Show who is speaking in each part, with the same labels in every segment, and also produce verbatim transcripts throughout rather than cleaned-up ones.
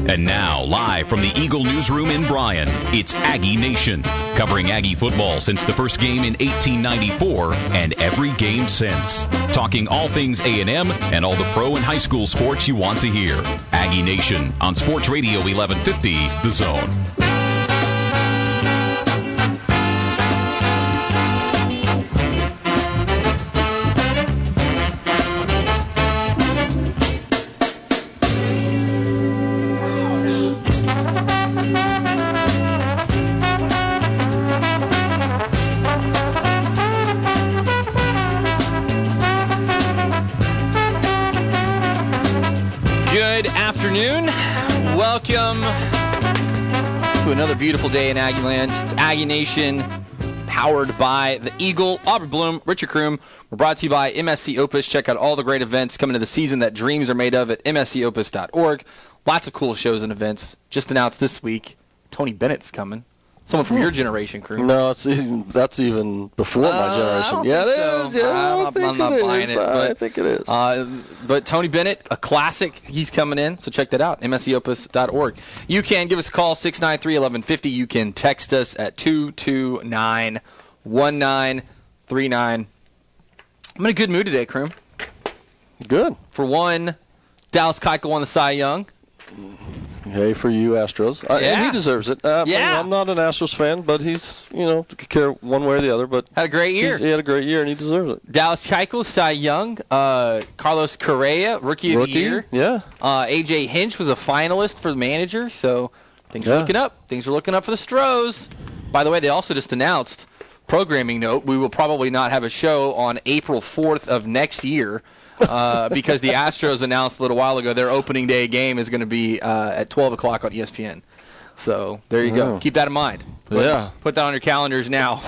Speaker 1: And now, live from the Eagle Newsroom in Bryan, it's Aggie Nation, covering Aggie football since the first game in eighteen ninety-four and every game since. Talking all things A and M and all the pro and high school sports you want to hear. Aggie Nation on Sports Radio eleven fifty, The Zone.
Speaker 2: Welcome to another beautiful day in Aggie Land. It's Aggie Nation, powered by the Eagle, Aubrey Bloom, Richard Kroom. We're brought to you by M S C Opus. Check out all the great events coming to the season that dreams are made of at M S C opus dot org. Lots of cool shows and events. Just announced this week, Tony Bennett's coming. Someone from your generation, Kroom.
Speaker 3: No, it's even, that's even before
Speaker 2: uh,
Speaker 3: my generation. Yeah, it
Speaker 2: so.
Speaker 3: is. Yeah,
Speaker 2: I'm,
Speaker 3: I think
Speaker 2: I'm not
Speaker 3: it
Speaker 2: buying
Speaker 3: is.
Speaker 2: it. But,
Speaker 3: I think it is.
Speaker 2: Uh, but Tony Bennett, a classic, he's coming in, so check that out, M S C opus dot org. You can give us a call, six nine three, eleven fifty. You can text us at two two nine, one nine three nine. I'm in a good mood today, Kroom.
Speaker 3: Good.
Speaker 2: For one, Dallas Keuchel won the Cy Young.
Speaker 3: Hey, for you, Astros. Uh,
Speaker 2: Yeah.
Speaker 3: And he deserves it. Uh,
Speaker 2: Yeah.
Speaker 3: I'm not an Astros fan, but he's, you know, could care one way or the other. But
Speaker 2: Had a great year.
Speaker 3: he's- he had a great year, and he deserves it.
Speaker 2: Dallas Keuchel, Cy Young. Uh, Carlos Correa, Rookie of
Speaker 3: Rookie?
Speaker 2: the Year.
Speaker 3: Yeah.
Speaker 2: Uh, A J Hinch was a finalist for the manager, so things are
Speaker 3: Yeah.
Speaker 2: looking up. Things are looking up for the Stros. By the way, they also just announced, programming note, we will probably not have a show on April fourth of next year uh, because the Astros announced a little while ago their opening day game is going to be uh, at twelve o'clock on E S P N. So there you go.
Speaker 3: Oh.
Speaker 2: Keep that in mind. Put,
Speaker 3: Yeah.
Speaker 2: Put that on your calendars now.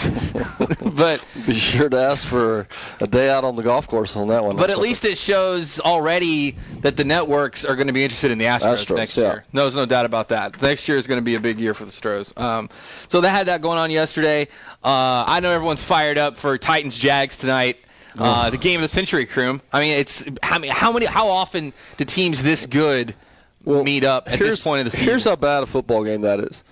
Speaker 2: But
Speaker 3: Be sure to ask for a day out on the golf course on that one.
Speaker 2: But at least it shows already that the networks are going to be interested in the Astros,
Speaker 3: Astros,
Speaker 2: next
Speaker 3: yeah.
Speaker 2: year. No, there's no doubt about that. Next year is going to be a big year for the Stros. Um, so they had that going on yesterday. Uh, I know everyone's fired up for Titans-Jags tonight. Uh, the game of the century, Kroom. I mean, it's how many, how many, how often do teams this good
Speaker 3: Well,
Speaker 2: meet up at this point of the season?
Speaker 3: Here's how bad a football game that is.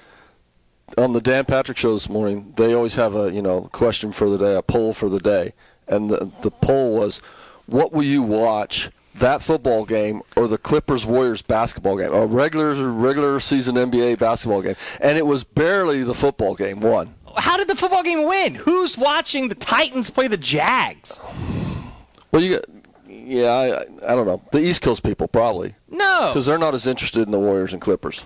Speaker 3: On the Dan Patrick show this morning, they always have a you know question for the day, a poll for the day, and the the poll was, what will you watch, that football game or the Clippers Warriors basketball game, a regular regular season N B A basketball game, and it was barely the football game won.
Speaker 2: How did the football game win? Who's watching the Titans play the Jags?
Speaker 3: Well, you got, yeah, I I don't know, the East Coast people probably,
Speaker 2: No.
Speaker 3: because they're not as interested in the Warriors and Clippers.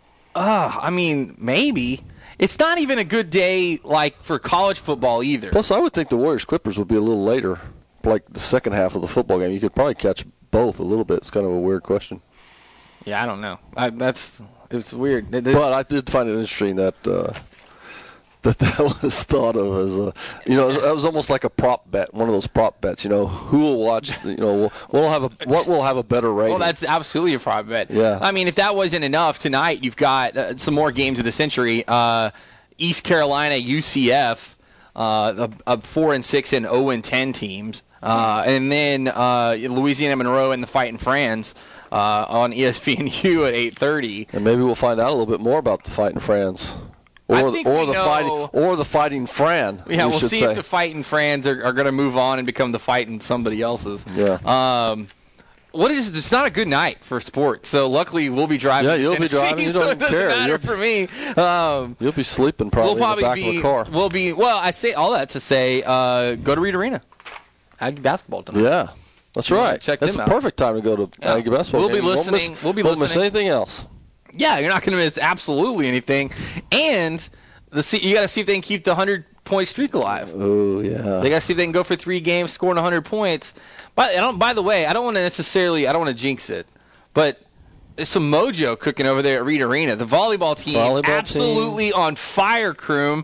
Speaker 2: Uh, I mean, maybe. It's not even a good day, like, for college football either.
Speaker 3: Plus, I would think the Warriors Clippers would be a little later, like the second half of the football game. You could probably catch both a little bit. It's kind of a weird question.
Speaker 2: Yeah, I don't know. I, that's it's weird. It- it-
Speaker 3: But I did find it interesting that uh, that that was thought of as a, you know, that was almost like a prop bet, one of those prop bets. You know, who will watch? You know, we'll have a what will have a better rating.
Speaker 2: well, that's absolutely a prop bet.
Speaker 3: Yeah.
Speaker 2: I mean, if that wasn't enough, tonight you've got uh, some more games of the century. Uh, East Carolina, U C F, uh, a, a four and six and zero and ten teams, uh, and then uh, Louisiana Monroe and the Fighting Frans uh, on E S P N U at eight thirty.
Speaker 3: and maybe we'll find out a little bit more about the Fighting Frans, or
Speaker 2: I
Speaker 3: the,
Speaker 2: think
Speaker 3: or
Speaker 2: we
Speaker 3: the
Speaker 2: know-
Speaker 3: fighting or the Fighting Fran.
Speaker 2: Yeah,
Speaker 3: we
Speaker 2: we'll
Speaker 3: should
Speaker 2: see
Speaker 3: say.
Speaker 2: if the Fighting Frans are, are going to move on and become the Fighting somebody else's.
Speaker 3: Yeah.
Speaker 2: Um, what is? It's not a good night for sports. So luckily we'll be driving.
Speaker 3: Yeah,
Speaker 2: to
Speaker 3: you'll be
Speaker 2: Tennessee,
Speaker 3: driving. You
Speaker 2: so
Speaker 3: don't
Speaker 2: it doesn't
Speaker 3: care.
Speaker 2: matter
Speaker 3: You'll-
Speaker 2: for me. Um,
Speaker 3: You'll be sleeping probably,
Speaker 2: we'll probably
Speaker 3: in the back
Speaker 2: be.
Speaker 3: of the car.
Speaker 2: We'll be. Well, I say all that to say, uh, go to Reed Arena. Aggie basketball tonight.
Speaker 3: Yeah, that's
Speaker 2: Yeah,
Speaker 3: right.
Speaker 2: check
Speaker 3: That's
Speaker 2: them
Speaker 3: a
Speaker 2: out.
Speaker 3: perfect time to go to
Speaker 2: Yeah.
Speaker 3: Aggie basketball.
Speaker 2: We'll be
Speaker 3: game. You won't
Speaker 2: listening-
Speaker 3: Miss,
Speaker 2: we'll be
Speaker 3: won't miss
Speaker 2: listening.
Speaker 3: anything else.
Speaker 2: Yeah, you're not going to miss absolutely anything, and the you got to see if they can keep the hundred point streak alive.
Speaker 3: Oh yeah.
Speaker 2: They got to see if they can go for three games, scoring one hundred points. But I don't. By the way, I don't want to necessarily. I don't want to jinx it, but there's some mojo cooking over there at Reed Arena. The volleyball team
Speaker 3: Volleyball
Speaker 2: absolutely on fire, Kroom.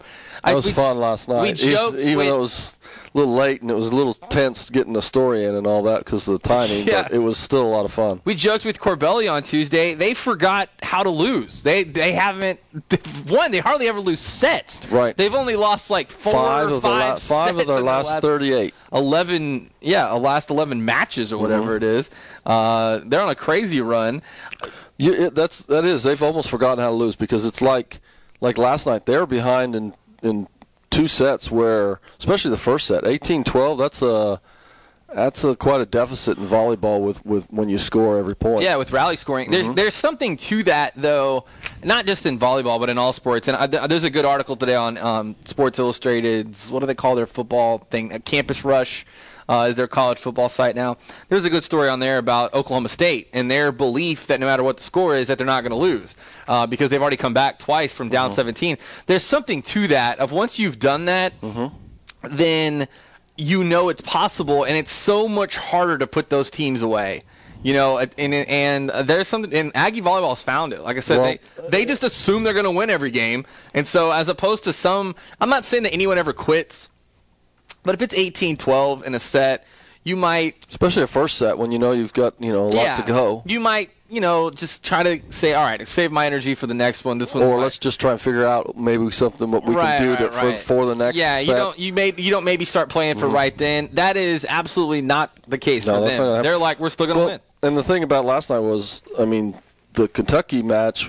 Speaker 3: That was
Speaker 2: we,
Speaker 3: fun last night.
Speaker 2: We joked
Speaker 3: even
Speaker 2: with,
Speaker 3: though it was a little late and it was a little tense getting the story in and all that because of the timing,
Speaker 2: yeah.
Speaker 3: but it was still a lot of fun.
Speaker 2: We joked with Corbelli on Tuesday. They forgot how to lose. They they haven't one. They hardly ever lose sets.
Speaker 3: Right.
Speaker 2: They've only lost like four
Speaker 3: five
Speaker 2: or
Speaker 3: of
Speaker 2: five,
Speaker 3: the la- five
Speaker 2: sets
Speaker 3: of their
Speaker 2: in
Speaker 3: last,
Speaker 2: last
Speaker 3: thirty-eight.
Speaker 2: Eleven, yeah, a last eleven matches or whatever
Speaker 3: Mm-hmm.
Speaker 2: it is. Uh, they're on a crazy run.
Speaker 3: You, it, that's that is. They've almost forgotten how to lose because it's like like last night. They were behind in in two sets where, especially the first set, eighteen twelve. That's a that's a quite a deficit in volleyball with, with when you score every point.
Speaker 2: Yeah, with rally scoring. There's
Speaker 3: Mm-hmm.
Speaker 2: there's something to that though, not just in volleyball but in all sports. And I, there's a good article today on um, Sports Illustrated's, what do they call their football thing? Campus Rush. Uh, is their college football site now. There's a good story on there about Oklahoma State and their belief that no matter what the score is, that they're not going to lose uh, because they've already come back twice from down
Speaker 3: Mm-hmm.
Speaker 2: seventeen. There's something to that of once you've done that,
Speaker 3: Mm-hmm.
Speaker 2: then you know it's possible, and it's so much harder to put those teams away. You know, and and there's something, and Aggie volleyball's found it. Like I said,
Speaker 3: Well,
Speaker 2: they they just assume they're going to win every game, and so as opposed to some, I'm not saying that anyone ever quits. But if it's eighteen twelve in a set, you might...
Speaker 3: Especially a first set when you know you've got, you know, a lot
Speaker 2: yeah,
Speaker 3: to go.
Speaker 2: You might, you know, just try to say, all right, save my energy for the next one. This one,
Speaker 3: Or
Speaker 2: might-
Speaker 3: let's just try and figure out maybe something what we
Speaker 2: Right,
Speaker 3: can do
Speaker 2: right,
Speaker 3: to,
Speaker 2: right.
Speaker 3: for, for the next
Speaker 2: yeah,
Speaker 3: set.
Speaker 2: you don't you may you don't maybe start playing for
Speaker 3: Mhm.
Speaker 2: right then. That is absolutely not the case
Speaker 3: No,
Speaker 2: for
Speaker 3: that's not gonna
Speaker 2: them.
Speaker 3: happen.
Speaker 2: They're like, we're still going to
Speaker 3: Well,
Speaker 2: win.
Speaker 3: and the thing about last night was, I mean, the Kentucky match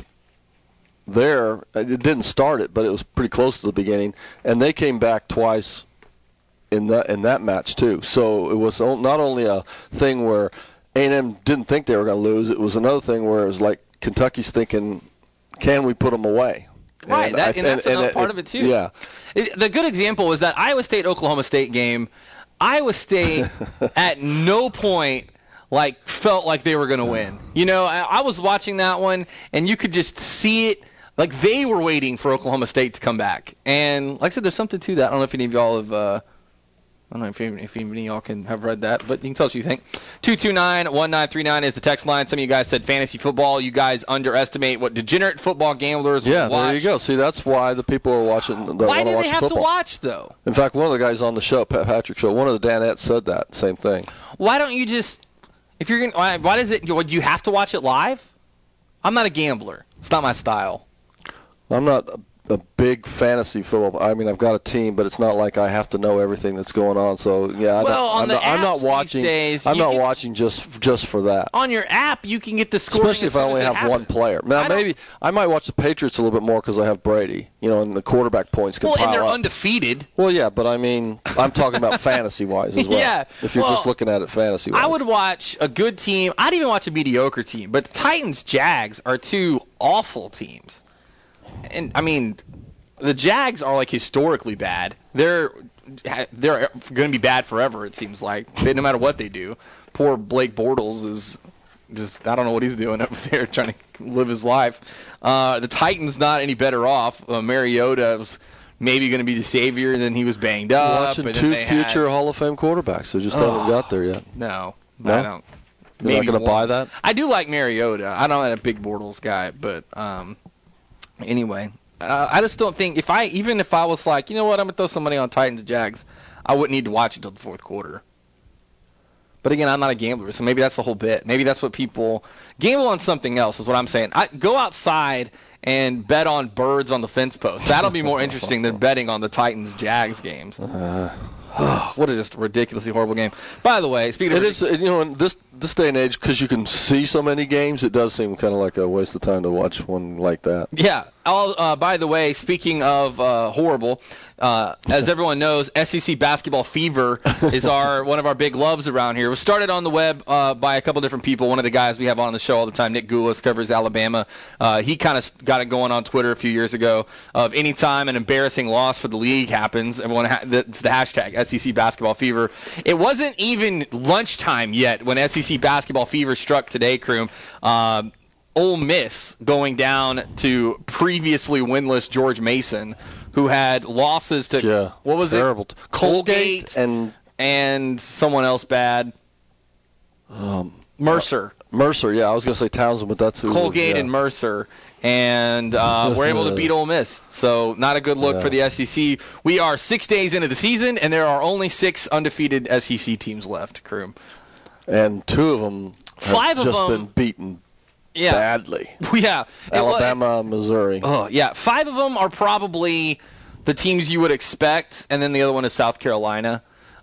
Speaker 3: there, it didn't start it, but it was pretty close to the beginning, and they came back twice in that in that match too. So it was o- not only a thing where A and M didn't think they were going to lose. It was another thing where it was like Kentucky's thinking, can we put them away?
Speaker 2: Right,
Speaker 3: And
Speaker 2: that,
Speaker 3: I-
Speaker 2: and that's
Speaker 3: and-
Speaker 2: another
Speaker 3: and
Speaker 2: part
Speaker 3: it-
Speaker 2: of it too.
Speaker 3: Yeah.
Speaker 2: It- the good example was that Iowa State-Oklahoma State game. Iowa State at no point like felt like they were going to win. You know, I, I was watching that one, and you could just see it. Like they were waiting for Oklahoma State to come back. And like I said, there's something to that. I don't know if any of y'all have. Uh, I don't know if, any- if any of y'all can have read that, but you can tell us what you think. two two nine, one nine three nine is the text line. Some of you guys said fantasy football. You guys underestimate what degenerate football gamblers
Speaker 3: Yeah,
Speaker 2: will watch.
Speaker 3: there you go. See, that's why the people are watching. That
Speaker 2: Why
Speaker 3: want
Speaker 2: do
Speaker 3: to watch
Speaker 2: they have
Speaker 3: football.
Speaker 2: to watch, though?
Speaker 3: In fact, one of the guys on the show, Pat Patrick show, one of the Danettes said that same thing.
Speaker 2: Why don't you just, if you're going to, why, why does it, do you have to watch it live? I'm not a gambler. It's not my style.
Speaker 3: I'm not a, a big fantasy football. I mean, I've got a team, but it's not like I have to know everything that's going on. So yeah, I
Speaker 2: Well,
Speaker 3: don't,
Speaker 2: on
Speaker 3: I'm,
Speaker 2: the
Speaker 3: not, I'm not
Speaker 2: apps these
Speaker 3: watching.
Speaker 2: days,
Speaker 3: I'm
Speaker 2: you
Speaker 3: not
Speaker 2: can-
Speaker 3: watching just just for that.
Speaker 2: On your app, you can get the scoring
Speaker 3: Especially
Speaker 2: as
Speaker 3: if I
Speaker 2: soon
Speaker 3: only
Speaker 2: as it
Speaker 3: have one
Speaker 2: happens.
Speaker 3: player. Now
Speaker 2: I don't-
Speaker 3: maybe I might watch the Patriots a little bit more because I have Brady. You know, and the quarterback points can
Speaker 2: Well,
Speaker 3: pile
Speaker 2: and they're
Speaker 3: up.
Speaker 2: undefeated.
Speaker 3: Well, yeah, but I mean, I'm talking about fantasy wise as well.
Speaker 2: Yeah,
Speaker 3: If you're just
Speaker 2: well,
Speaker 3: looking at it fantasy wise.
Speaker 2: I would watch a good team. I'd even watch a mediocre team. But the Titans-Jags are two awful teams. And, I mean, the Jags are, like, historically bad. They're they're going to be bad forever, it seems like, no matter what they do. Poor Blake Bortles is just, I don't know what he's doing over there trying to live his life. Uh, the Titans not any better off. Uh, Mariota was maybe going to be the savior, and then he was banged up.
Speaker 3: watching
Speaker 2: and then
Speaker 3: two
Speaker 2: they
Speaker 3: future
Speaker 2: had,
Speaker 3: Hall of Fame quarterbacks who just haven't got there yet.
Speaker 2: No,
Speaker 3: No?
Speaker 2: I don't.
Speaker 3: You're not
Speaker 2: Maybe
Speaker 3: going to buy
Speaker 2: one.
Speaker 3: that?
Speaker 2: I do like Mariota. I'm not a big Bortles guy, but um, anyway, uh, I just don't think if I even if I was like, you know what, I'm gonna throw some money on Titans Jags, I wouldn't need to watch until the fourth quarter. But again, I'm not a gambler, so maybe that's the whole bit. Maybe that's what people gamble on something else is what I'm saying. I go outside and bet on birds on the fence post. That'll be more interesting than betting on the Titans Jags games.
Speaker 3: Uh,
Speaker 2: What a just ridiculously horrible game. By the way, speaking of
Speaker 3: It is, you know, in this this day and age, because you can see so many games, it does seem kind of like a waste of time to watch one like that.
Speaker 2: Yeah. I'll, uh, by the way, speaking of uh, horrible, uh, as everyone knows, S E C basketball fever is our one of our big loves around here. It was started on the web uh, by a couple different people. One of the guys we have on the show all the time, Nick Goulas, covers Alabama. Uh, he kind of got it going on Twitter a few years ago. Of any time an embarrassing loss for the league happens, everyone ha- it's the hashtag S E C basketball fever. It wasn't even lunchtime yet when S E C basketball fever struck today, Kroom. Um, Ole Miss going down to previously winless George Mason, who had losses to
Speaker 3: Yeah,
Speaker 2: what was
Speaker 3: terrible.
Speaker 2: it? Colgate
Speaker 3: and
Speaker 2: and someone else bad.
Speaker 3: um,
Speaker 2: Mercer.
Speaker 3: Mercer, yeah, I was going to say Townsend, but that's who
Speaker 2: Colgate
Speaker 3: yeah.
Speaker 2: and Mercer. And uh, we're able to beat Ole Miss. So not a good look
Speaker 3: yeah.
Speaker 2: for the S E C. We are six days into the season, and there are only six undefeated S E C teams left, Kroom.
Speaker 3: And two of them have
Speaker 2: Five of
Speaker 3: just
Speaker 2: them,
Speaker 3: been beaten
Speaker 2: yeah.
Speaker 3: badly.
Speaker 2: Yeah.
Speaker 3: Alabama, it, Missouri.
Speaker 2: Oh, yeah. Five of them are probably the teams you would expect, and then the other one is South Carolina.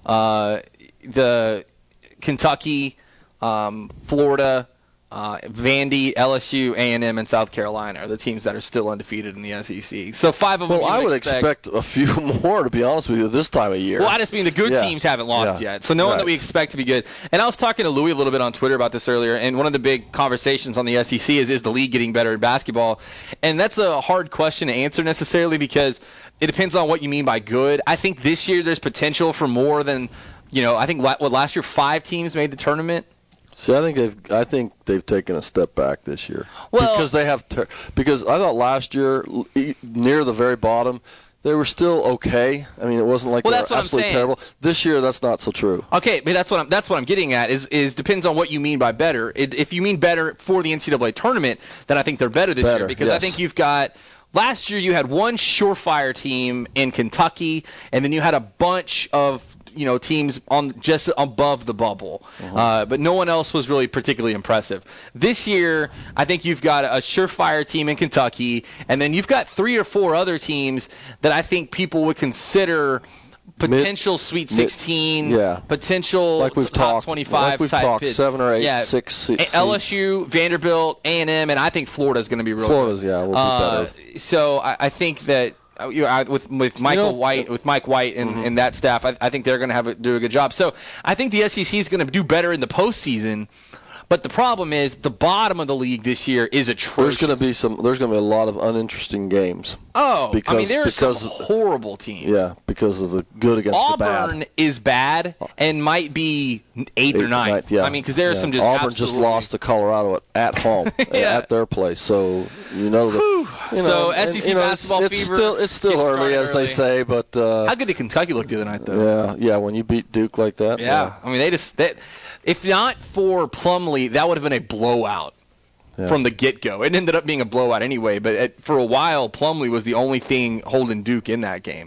Speaker 2: Uh, the Kentucky, um, Florida, Uh, Vandy, L S U, A and M, and South Carolina are the teams that are still undefeated in the S E C. So five of them.
Speaker 3: Well,
Speaker 2: you
Speaker 3: I would
Speaker 2: expect,
Speaker 3: expect a few more, to be honest with you, this time of year.
Speaker 2: Well, I just mean the good
Speaker 3: yeah.
Speaker 2: teams haven't lost
Speaker 3: yeah.
Speaker 2: yet. So no one
Speaker 3: right.
Speaker 2: that we expect to be good. And I was talking to Louis a little bit on Twitter about this earlier, and one of the big conversations on the S E C is, is the league getting better at basketball? And that's a hard question to answer necessarily because it depends on what you mean by good. I think this year there's potential for more than, you know, I think what last year five teams made the tournament.
Speaker 3: See, I think they've I think they've taken a step back this year
Speaker 2: well,
Speaker 3: because they have ter- because I thought last year near the very bottom they were still okay. I mean, it wasn't like
Speaker 2: well,
Speaker 3: they
Speaker 2: that's
Speaker 3: were
Speaker 2: what
Speaker 3: absolutely
Speaker 2: I'm saying.
Speaker 3: terrible. This year, that's not so true.
Speaker 2: Okay, but that's what I'm that's what I'm getting at is is depends on what you mean by better. It, if you mean better for the N C double A tournament, then I think they're better this
Speaker 3: better,
Speaker 2: year because
Speaker 3: yes.
Speaker 2: I think you've got. Last year you had one surefire team in Kentucky, and then you had a bunch of you know teams on just above the bubble, uh-huh. uh, but no one else was really particularly impressive. This year, I think you've got a surefire team in Kentucky, and then you've got three or four other teams that I think people would consider potential mid, Sweet sixteen,
Speaker 3: mid, yeah.
Speaker 2: potential
Speaker 3: like we've
Speaker 2: top
Speaker 3: talked,
Speaker 2: twenty-five
Speaker 3: like we've
Speaker 2: type
Speaker 3: talked,
Speaker 2: pitch.
Speaker 3: seven or eight,
Speaker 2: yeah.
Speaker 3: six. six
Speaker 2: L S U, Vanderbilt, A and M, and I think Florida's going to be really
Speaker 3: Florida's,
Speaker 2: good.
Speaker 3: yeah, we'll
Speaker 2: uh,
Speaker 3: beat that.
Speaker 2: So I, I think that you know, I, with with Michael
Speaker 3: you know,
Speaker 2: White, with Mike White and,
Speaker 3: mm-hmm.
Speaker 2: and that staff, I, I think they're going to have a, do a good job. So I think the S E C is going to do better in the postseason. But the problem is the bottom of the league this year is atrocious.
Speaker 3: There's going to be some. There's going to be a lot of uninteresting games.
Speaker 2: Oh,
Speaker 3: because,
Speaker 2: I mean there are some
Speaker 3: because,
Speaker 2: horrible teams.
Speaker 3: Yeah, because of the good against
Speaker 2: Auburn
Speaker 3: the bad.
Speaker 2: Auburn is bad and might be eighth, eighth or ninth. ninth
Speaker 3: yeah.
Speaker 2: I mean, because there are
Speaker 3: yeah.
Speaker 2: some just
Speaker 3: Auburn
Speaker 2: absolutely...
Speaker 3: just lost to Colorado at, at home
Speaker 2: yeah.
Speaker 3: at their place. So you know the. You know,
Speaker 2: so S E C
Speaker 3: and, you know,
Speaker 2: basketball
Speaker 3: it's, it's
Speaker 2: fever.
Speaker 3: Still, it's still early, as
Speaker 2: early.
Speaker 3: they say, but. Uh,
Speaker 2: How good did Kentucky look the other night, though?
Speaker 3: Yeah, yeah. When you beat Duke like that.
Speaker 2: Yeah,
Speaker 3: yeah.
Speaker 2: I mean they just. They, If not for Plumlee, that would have been a blowout yeah. from the get-go. It ended up being a blowout anyway, but it, for a while, Plumlee was the only thing holding Duke in that game.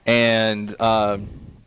Speaker 2: And um,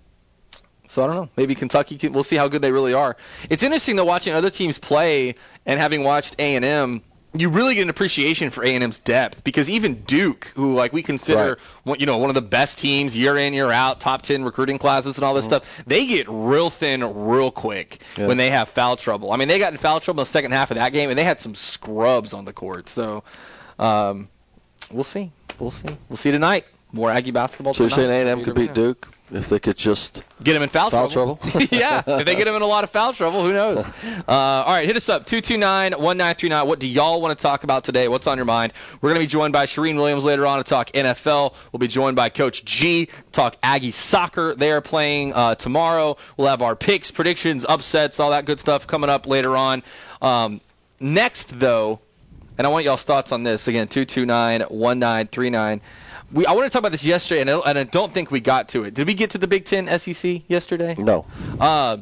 Speaker 2: so I don't know. Maybe Kentucky, can, we'll see how good they really are. It's interesting, though, watching other teams play and having watched A and M, you really get an appreciation for A and M's depth because even Duke, who like we consider right. you know one of the best teams year in year out, top ten recruiting classes and all this mm-hmm. stuff, they get real thin real quick yeah. when they have foul trouble. I mean, they got in foul trouble in the second half of that game, and they had some scrubs on the court. So um, we'll see, we'll see, we'll see tonight. More Aggie basketball.
Speaker 3: So
Speaker 2: tonight.
Speaker 3: you're saying A and M could beat Duke if they could just
Speaker 2: get him in foul,
Speaker 3: foul
Speaker 2: trouble?
Speaker 3: trouble?
Speaker 2: Yeah, if they get him in a lot of foul trouble, who knows? Uh, all right, hit us up, two two nine, one nine three nine. What do y'all want to talk about today? What's on your mind? We're going to be joined by Shireen Williams later on to talk N F L. We'll be joined by Coach G to talk Aggie soccer. They are playing uh, tomorrow. We'll have our picks, predictions, upsets, all that good stuff coming up later on. Um, next, though, and I want y'all's thoughts on this. Again, two two nine, one nine three nine. We, I wanted to talk about this yesterday, and I, and I don't think we got to it. Did we get to the Big Ten S E C yesterday?
Speaker 3: No.
Speaker 2: Uh,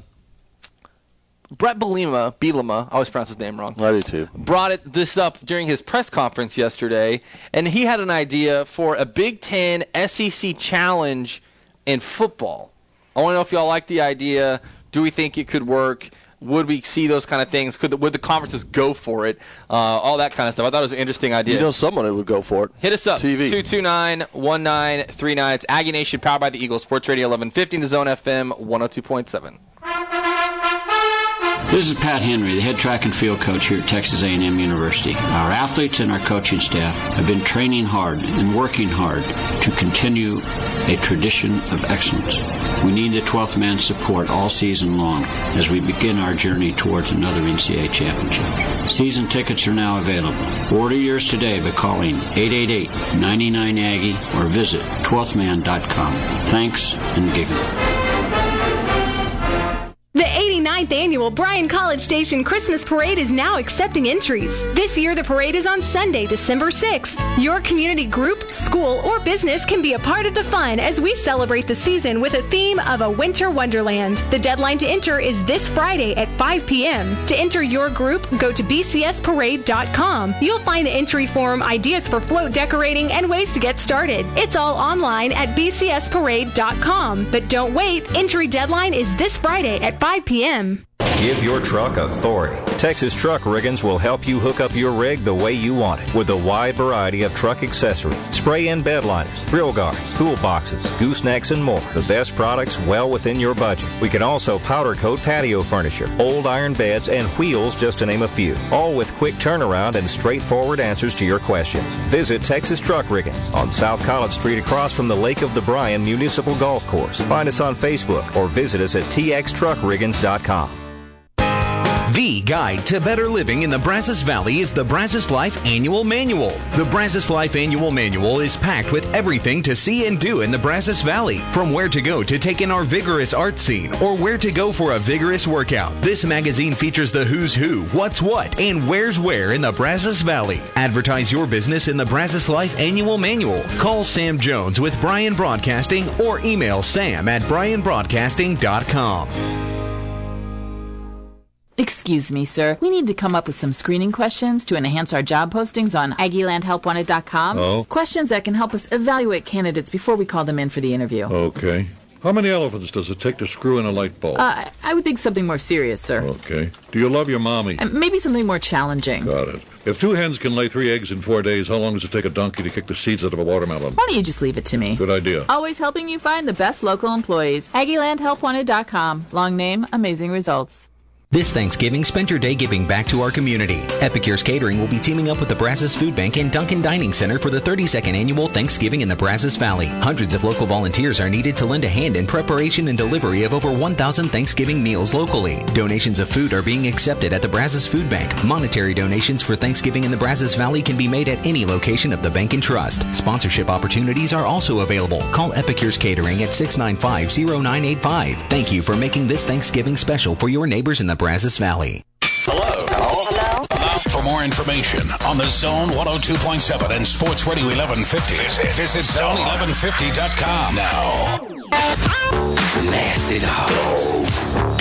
Speaker 2: Brett Bielema, Bielema, I always pronounce his name wrong.
Speaker 3: I do too.
Speaker 2: Brought it, this up during his press conference yesterday, and he had an idea for a Big Ten S E C challenge in football. I want to know if y'all like the idea. Do we think it could work? Would we see those kind of things? Could the, would the conferences go for it? Uh, all that kind of stuff. I thought it was an interesting idea.
Speaker 3: You know someone who would go for it.
Speaker 2: Hit us up.
Speaker 3: T V.
Speaker 2: two two nine, one nine three nine. It's Aggie Nation, powered by the Eagles. Sports Radio eleven fifty, The Zone F M one oh two point seven.
Speaker 4: This is Pat Henry, the head track and field coach here at Texas A and M University. Our athletes and our coaching staff have been training hard and working hard to continue a tradition of excellence. We need the twelfth man's support all season long as we begin our journey towards another N C double A championship. Season tickets are now available. Order yours today by calling eight eight eight, nine nine, Aggie or visit twelfth man dot com. Thanks and giving.
Speaker 5: The eighty-nine ninth Annual Bryan College Station Christmas Parade is now accepting entries. This year, the parade is on Sunday, December sixth. Your community group, school, or business can be a part of the fun as we celebrate the season with a theme of a winter wonderland. The deadline to enter is this Friday at five p.m. To enter your group, go to b c s parade dot com. You'll find the entry form, ideas for float decorating, and ways to get started. It's all online at b c s parade dot com. But don't wait, entry deadline is this Friday at five p.m.
Speaker 6: Give your truck authority. Texas Truck Riggins will help you hook up your rig the way you want it with a wide variety of truck accessories, spray-in bed liners, grill guards, toolboxes, goosenecks, and more. The best products well within your budget. We can also powder coat patio furniture, old iron beds, and wheels, just to name a few. All with quick turnaround and straightforward answers to your questions. Visit Texas Truck Riggins on South College Street across from the Lake of the Bryan Municipal Golf Course. Find us on Facebook or visit us at t x truck riggins dot com.
Speaker 7: The guide to better living in the Brazos Valley is the Brazos Life Annual Manual. The Brazos Life Annual Manual is packed with everything to see and do in the Brazos Valley, from where to go to take in our vigorous art scene or where to go for a vigorous workout. This magazine features the who's who, what's what, and where's where in the Brazos Valley. Advertise your business in the Brazos Life Annual Manual. Call Sam Jones with Bryan Broadcasting or email sam at bryan broadcasting dot com.
Speaker 8: Excuse me, sir. We need to come up with some screening questions to enhance our job postings on Aggie Land Help Wanted dot com.
Speaker 9: Oh?
Speaker 8: Questions that can help us evaluate candidates before we call them in for the interview.
Speaker 9: Okay. How many elephants does it take to screw in a light bulb?
Speaker 8: Uh, I would think something more serious, sir.
Speaker 9: Okay. Do you love your mommy?
Speaker 8: Uh, maybe something more challenging.
Speaker 9: Got it. If two hens can lay three eggs in four days, how long does it take a donkey to kick the seeds out of a watermelon?
Speaker 8: Why don't you just leave it to me?
Speaker 9: Good idea.
Speaker 8: Always helping you find the best local employees. Aggie Land Help Wanted dot com. Long name, amazing results.
Speaker 7: This Thanksgiving, spend your day giving back to our community. Epicure's Catering will be teaming up with the Brazos Food Bank and Duncan Dining Center for the thirty-second Annual Thanksgiving in the Brazos Valley. Hundreds of local volunteers are needed to lend a hand in preparation and delivery of over one thousand Thanksgiving meals locally. Donations of food are being accepted at the Brazos Food Bank. Monetary donations for Thanksgiving in the Brazos Valley can be made at any location of the bank and trust. Sponsorship opportunities are also available. Call Epicure's Catering at six nine five, zero nine eight five. Thank you for making this Thanksgiving special for your neighbors in the Brazos Valley.
Speaker 10: Hello. Hello. Hello. For more information on the Zone one oh two point seven and Sports Radio eleven fifty, visit zone eleven fifty dot com now. Nasty Dogs.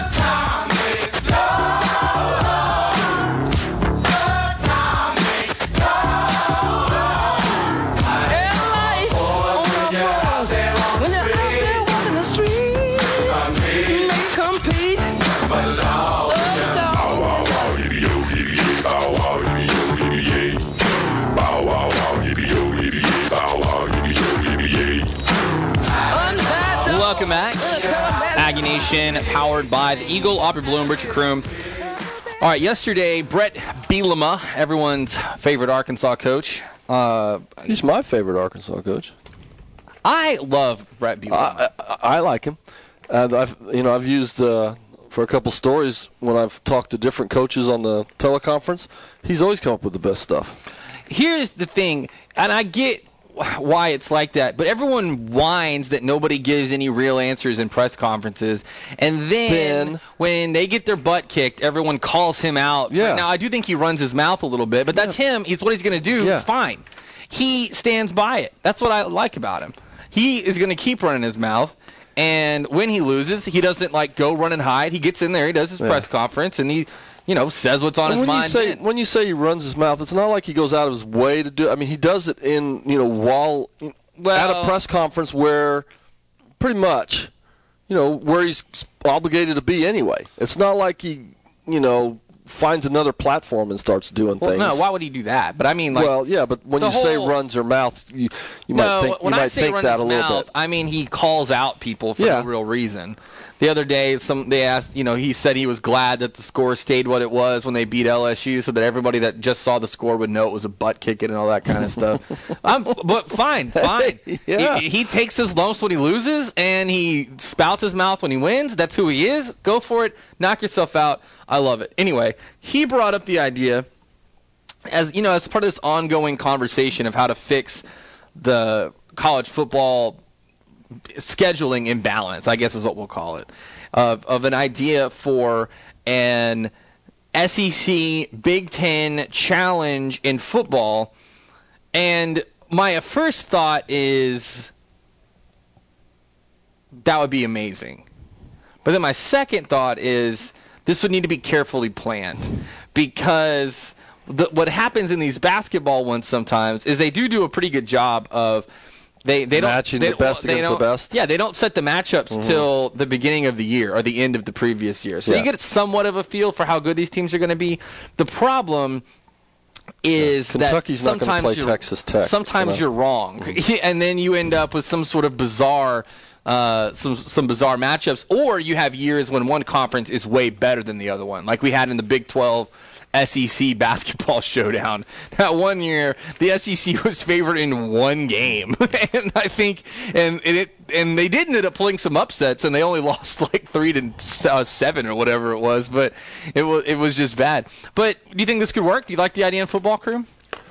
Speaker 2: Welcome back. Aggie Nation, powered by the Eagle, Aubrey Bloom, Richard Kroom. All right, yesterday, Brett Bielema, everyone's favorite Arkansas coach. Uh,
Speaker 3: He's my favorite Arkansas coach.
Speaker 2: I love Brett Bielema.
Speaker 3: I, I, I like him. And I've, you know, I've used uh, for a couple stories when I've talked to different coaches on the teleconference. He's always come up with the best stuff.
Speaker 2: Here's the thing, and I get why it's like that, but everyone whines that nobody gives any real answers in press conferences, and then, then when they get their butt kicked, everyone calls him out.
Speaker 3: Yeah.
Speaker 2: Now, I do think he runs his mouth a little bit, but that's yeah. him. He's what he's going to do.
Speaker 3: Yeah.
Speaker 2: Fine. He stands by it. That's what I like about him. He is going to keep running his mouth, and when he loses, he doesn't like go run and hide. He gets in there, he does his yeah. press conference, and he you know, says what's on
Speaker 3: and
Speaker 2: his
Speaker 3: when
Speaker 2: mind.
Speaker 3: You say,
Speaker 2: then.
Speaker 3: When you say he runs his mouth, it's not like he goes out of his way to do it. I mean, he does it in, you know, while well, at a press conference where pretty much, you know, where he's obligated to be anyway. It's not like he, you know, finds another platform and starts doing
Speaker 2: well,
Speaker 3: things.
Speaker 2: No, why would he do that? But I mean, like,
Speaker 3: well, yeah, but when you
Speaker 2: whole,
Speaker 3: say runs her mouth, you you
Speaker 2: no,
Speaker 3: might think
Speaker 2: when
Speaker 3: you
Speaker 2: I
Speaker 3: might
Speaker 2: say
Speaker 3: think
Speaker 2: runs
Speaker 3: that
Speaker 2: his
Speaker 3: a little
Speaker 2: mouth,
Speaker 3: bit.
Speaker 2: I mean, he calls out people for
Speaker 3: yeah.
Speaker 2: no real reason. The other day, some they asked, you know, he said he was glad that the score stayed what it was when they beat L S U, so that everybody that just saw the score would know it was a butt kicking and all that kind of stuff. Um, but fine, fine.
Speaker 3: yeah.
Speaker 2: he, he takes his lumps when he loses, and he spouts his mouth when he wins. That's who he is. Go for it. Knock yourself out. I love it. Anyway, he brought up the idea, as you know, as part of this ongoing conversation of how to fix the college football scheduling imbalance, I guess is what we'll call it. of of an idea for an S E C Big Ten challenge in football, and my first thought is that would be amazing. But then my second thought is this would need to be carefully planned, because the, what happens in these basketball ones sometimes is they do do a pretty good job of They they
Speaker 3: matching
Speaker 2: don't, they,
Speaker 3: the best
Speaker 2: they
Speaker 3: against
Speaker 2: don't,
Speaker 3: the best.
Speaker 2: Yeah, they don't set the matchups
Speaker 3: Mm-hmm.
Speaker 2: till the beginning of the year or the end of the previous year. So
Speaker 3: Yeah.
Speaker 2: you get somewhat of a feel for how good these teams are going to be. The problem is
Speaker 3: Yeah. Kentucky's
Speaker 2: that
Speaker 3: not gonna
Speaker 2: sometimes
Speaker 3: play
Speaker 2: you're,
Speaker 3: Texas Tech,
Speaker 2: sometimes
Speaker 3: you know?
Speaker 2: you're wrong, and then you end up with some sort of bizarre. Uh, some some bizarre matchups, or you have years when one conference is way better than the other one, like we had in the Big twelve S E C basketball showdown. That one year, the S E C was favored in one game, and I think, and, and it, and they did end up pulling some upsets, and they only lost like three to uh, seven or whatever it was, but it was it was just bad. But do you think this could work? Do you like the idea in Football Crew?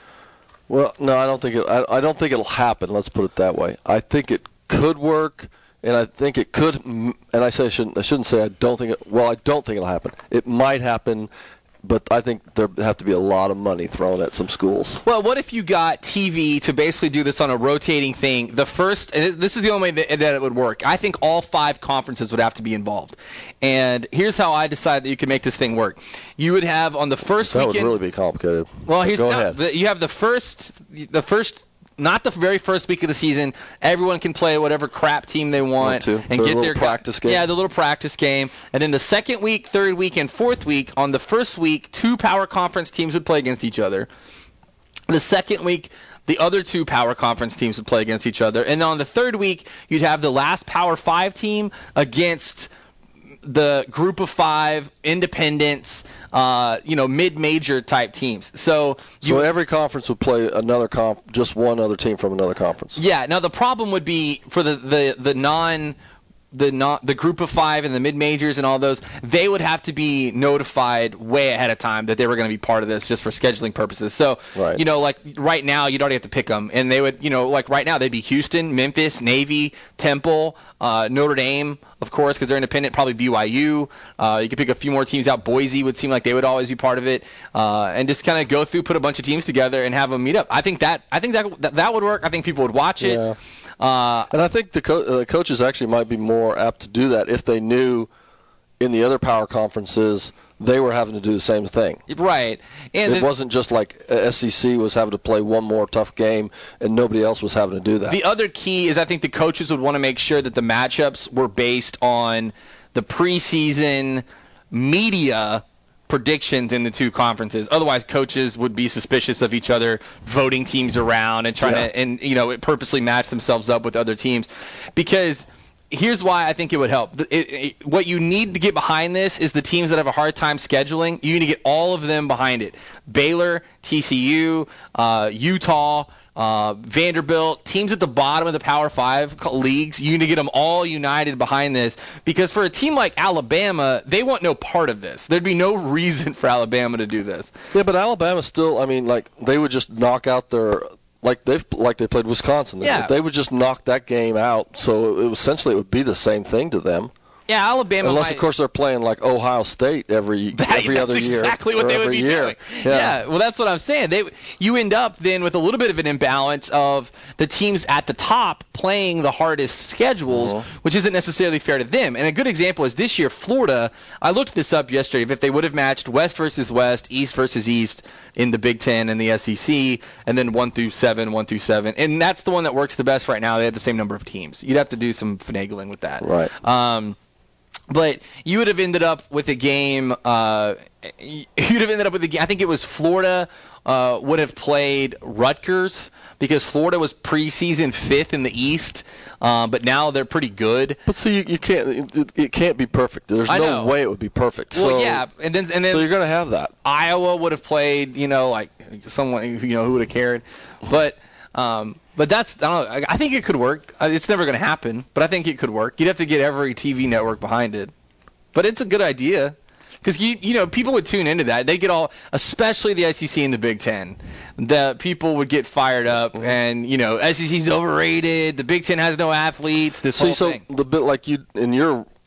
Speaker 3: Well, no, I don't think it. I, I don't think it'll happen. Let's put it that way. I think it could work, and I think it could. And I say I shouldn't. I shouldn't say I don't think it. Well, I don't think it'll happen. It might happen, but I think there have to be a lot of money thrown at some schools.
Speaker 2: Well, what if you got T V to basically do this on a rotating thing? The first, and this is the only way that, that it would work. I think all five conferences would have to be involved. And here's how I decided that you could make this thing work. You would have on the first
Speaker 3: that
Speaker 2: weekend.
Speaker 3: That would really be complicated.
Speaker 2: Well, here's
Speaker 3: Go
Speaker 2: no,
Speaker 3: ahead.
Speaker 2: the, you have the first, the first. Not the very first week of the season. Everyone can play whatever crap team they want,
Speaker 3: Want to.
Speaker 2: and
Speaker 3: Their
Speaker 2: get
Speaker 3: little
Speaker 2: their
Speaker 3: practice game.
Speaker 2: Yeah, the little practice game. And then the second week, third week, and fourth week. On the first week, two power conference teams would play against each other. The second week, the other two power conference teams would play against each other. And on the third week, you'd have the last Power Five team against the group of five independents, uh, you know, mid-major type teams. So, you,
Speaker 3: so every conference would play another conf, just one other team from another conference.
Speaker 2: Yeah. Now the problem would be for the the, the non. The not the group of five and the mid majors and all those, they would have to be notified way ahead of time that they were going to be part of this just for scheduling purposes. So,
Speaker 3: right.
Speaker 2: you know, like right now, you'd already have to pick them, and they would, you know, like right now they'd be Houston, Memphis, Navy, Temple, uh, Notre Dame, of course, because they're independent. Probably B Y U. Uh, you could pick a few more teams out. Boise would seem like they would always be part of it, uh, and just kind of go through, put a bunch of teams together, and have them meet up. I think that I think that that, that would work. I think people would watch it.
Speaker 3: Yeah.
Speaker 2: Uh,
Speaker 3: and I think the co- uh, coaches actually might be more apt to do that if they knew in the other power conferences they were having to do the same thing.
Speaker 2: Right. And
Speaker 3: it
Speaker 2: the,
Speaker 3: wasn't just like S E C was having to play one more tough game and nobody else was having to do that.
Speaker 2: The other key is I think the coaches would want to make sure that the matchups were based on the preseason media predictions in the two conferences. Otherwise, coaches would be suspicious of each other, voting teams around and trying
Speaker 3: Yeah.
Speaker 2: to, and you know, purposely match themselves up with other teams. Because here's why I think it would help. It, it, what you need to get behind this is the teams that have a hard time scheduling. You need to get all of them behind it. Baylor, T C U, uh, Utah, uh, Vanderbilt, teams at the bottom of the Power Five leagues, you need to get them all united behind this, because for a team like Alabama, they want no part of this. There'd be no reason for Alabama to do this.
Speaker 3: Yeah, but Alabama still, I mean, like, they would just knock out their, like they've like they played Wisconsin.
Speaker 2: Yeah.
Speaker 3: They would just knock that game out, so it, essentially it would be the same thing to them.
Speaker 2: Yeah, Alabama.
Speaker 3: Unless,
Speaker 2: might,
Speaker 3: of course, they're playing like Ohio State every
Speaker 2: that,
Speaker 3: every
Speaker 2: that's
Speaker 3: other year.
Speaker 2: exactly what
Speaker 3: or
Speaker 2: they would
Speaker 3: every
Speaker 2: be
Speaker 3: year.
Speaker 2: doing.
Speaker 3: Yeah.
Speaker 2: Yeah, well, that's what I'm saying. They, you end up then with a little bit of an imbalance of the teams at the top playing the hardest schedules,
Speaker 3: Uh-huh.
Speaker 2: which isn't necessarily fair to them. And a good example is this year, Florida. I looked this up yesterday. If they would have matched West versus West, East versus East in the Big Ten and the S E C, and then one through seven, one through seven, and that's the one that works the best right now. They have the same number of teams. You'd have to do some finagling with that.
Speaker 3: Right.
Speaker 2: Um, But you would have ended up with a game. Uh, you'd have ended up with a game. I think it was Florida uh, would have played Rutgers, because Florida was preseason fifth in the East, uh, but now they're pretty good.
Speaker 3: But see, you, you can't. It, it can't be perfect. There's
Speaker 2: I
Speaker 3: no
Speaker 2: know.
Speaker 3: way it would be perfect.
Speaker 2: Well,
Speaker 3: so,
Speaker 2: yeah, and then and then
Speaker 3: so you're going to have that.
Speaker 2: Iowa would have played. You know, like someone you know who would have cared, but. Um, but that's I don't know. I, I think it could work. Uh, It's never going to happen, but I think it could work. You'd have to get every T V network behind it, but it's a good idea, because you you know people would tune into that. They get all, especially the S E C and the Big Ten. The people would get fired up, and you know S E C's overrated. The Big Ten has no athletes. This
Speaker 3: See,
Speaker 2: whole
Speaker 3: so
Speaker 2: thing.
Speaker 3: the bit like you in your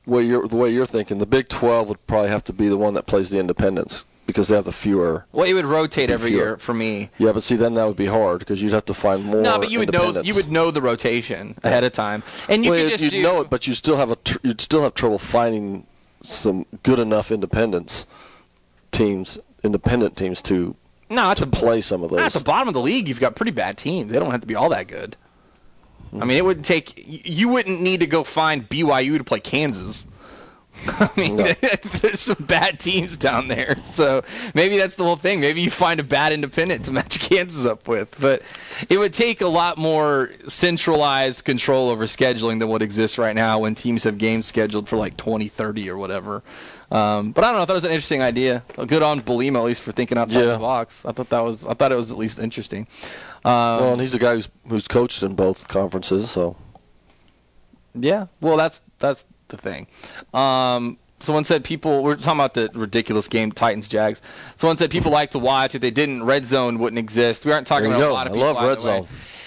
Speaker 3: way you're, the way you're thinking, the Big twelve would probably have to be the one that plays the independents because they have the fewer.
Speaker 2: Well, it would rotate every
Speaker 3: fewer.
Speaker 2: year for me.
Speaker 3: Yeah, but see, then that would be hard because you'd have to find more.
Speaker 2: No, but you would know you would know the rotation ahead of time, and you
Speaker 3: well,
Speaker 2: could just
Speaker 3: you'd
Speaker 2: do.
Speaker 3: know it, but you still have a tr- you'd still have trouble finding some good enough independents teams, independent teams to
Speaker 2: no, at
Speaker 3: to
Speaker 2: the,
Speaker 3: play some of those.
Speaker 2: At the bottom of the league, you've got pretty bad teams. They don't have to be all that good. I mean, it would take. You wouldn't need to go find B Y U to play Kansas. I mean, no. There's some bad teams down there. So maybe that's the whole thing. Maybe you find a bad independent to match Kansas up with. But it would take a lot more centralized control over scheduling than what exists right now when teams have games scheduled for like twenty thirty or whatever. Um, but I don't know. I thought it was an interesting idea. Good on Belimo, at least, for thinking outside
Speaker 3: yeah.
Speaker 2: the box. I thought that was. I thought it was at least interesting. Um,
Speaker 3: well, and he's a guy who's who's coached in both conferences, so.
Speaker 2: Yeah. Well, that's that's the thing. Um, someone said people. We're talking about the ridiculous game, Titans Jags. Someone said people like to watch. If they didn't, Red Zone wouldn't exist. We aren't talking about
Speaker 3: go.
Speaker 2: a lot of
Speaker 3: I
Speaker 2: people.
Speaker 3: love Red Zone.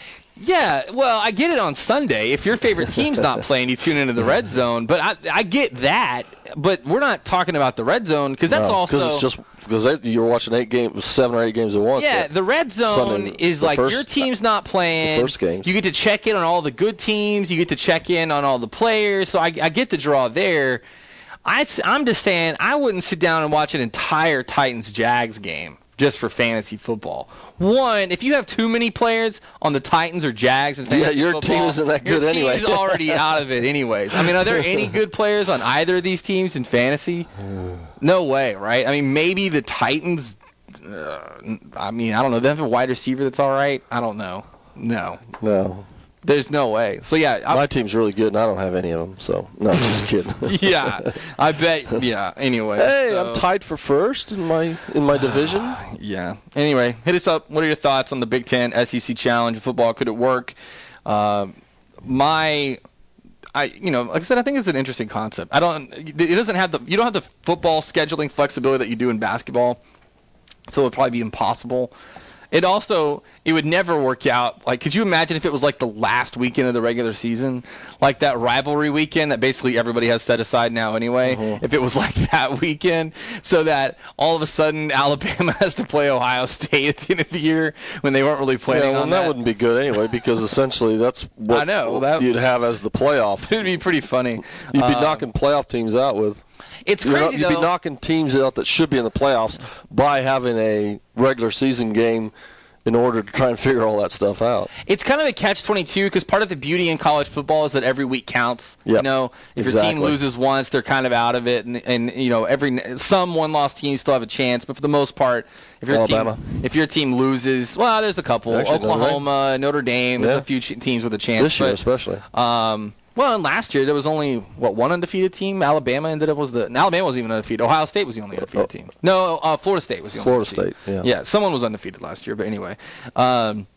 Speaker 2: Yeah, well, I get it on Sunday. If your favorite team's not playing, you tune into the Red Zone. But I, I get that. But we're not talking about the Red Zone because that's
Speaker 3: no,
Speaker 2: also
Speaker 3: because it's just because you're watching eight games, seven or eight games at once.
Speaker 2: Yeah, the Red Zone
Speaker 3: Sunday,
Speaker 2: is like
Speaker 3: first,
Speaker 2: your team's not playing.
Speaker 3: The first games.
Speaker 2: You get to check in on all the good teams. You get to check in on all the players. So I, I get the draw there. I, I'm just saying I wouldn't sit down and watch an entire Titans-Jags game just for fantasy football. One, if you have too many players on the Titans or Jags and fantasy
Speaker 3: yeah, your
Speaker 2: football,
Speaker 3: team isn't that good
Speaker 2: your
Speaker 3: anyway.
Speaker 2: Your team's already out of it anyways. I mean, are there any good players on either of these teams in fantasy? No way, right? I mean, maybe the Titans, uh, I mean, I don't know. They have a wide receiver that's all right? I don't know. No.
Speaker 3: No.
Speaker 2: There's no way. So, yeah.
Speaker 3: My I, team's really good, and I don't have any of them, so no, I'm just kidding.
Speaker 2: yeah, I bet. Yeah, anyway.
Speaker 3: Hey,
Speaker 2: so.
Speaker 3: I'm tied for first in my in my division.
Speaker 2: yeah. Anyway, hit us up. What are your thoughts on the Big Ten S E C Challenge of football? Could it work? Uh, my... I, you know, like I said, I think it's an interesting concept. I don't. It doesn't have the. You don't have the football scheduling flexibility that you do in basketball, so it would probably be impossible. It also, it would never work out. Like, could you imagine if it was like the last weekend of the regular season, like that rivalry weekend that basically everybody has set aside now anyway? Mm-hmm. If it was like that weekend, so that all of a sudden Alabama has to play Ohio State at the end of the year when they weren't really planning
Speaker 3: yeah, well,
Speaker 2: on
Speaker 3: that.
Speaker 2: that.
Speaker 3: wouldn't be good anyway because essentially that's what
Speaker 2: I know, that,
Speaker 3: you'd have as the playoff.
Speaker 2: It'd be pretty funny.
Speaker 3: You'd be
Speaker 2: um,
Speaker 3: knocking playoff teams out with.
Speaker 2: It's
Speaker 3: You're
Speaker 2: crazy,
Speaker 3: not,
Speaker 2: though.
Speaker 3: You'd be knocking teams out that should be in the playoffs by having a regular season game in order to try and figure all that stuff out.
Speaker 2: It's kind of a catch twenty-two because part of the beauty in college football is that every week counts.
Speaker 3: Yep,
Speaker 2: you know, if
Speaker 3: exactly.
Speaker 2: your team loses once, they're kind of out of it, and, and you know, every some one-loss teams still have a chance, but for the most part, if your
Speaker 3: Alabama.
Speaker 2: team if your team loses, well, there's a couple.
Speaker 3: Actually,
Speaker 2: Oklahoma, Notre Dame,
Speaker 3: yeah.
Speaker 2: there's a few ch- teams with a chance.
Speaker 3: This year
Speaker 2: but,
Speaker 3: especially.
Speaker 2: Um, well, and last year there was only what one undefeated team. Alabama ended up was the and Alabama wasn't even undefeated. Ohio State was the only undefeated team. No, uh, Florida State was the only
Speaker 3: Florida
Speaker 2: undefeated.
Speaker 3: State. Yeah.
Speaker 2: Yeah, someone was undefeated last year, but anyway. Um,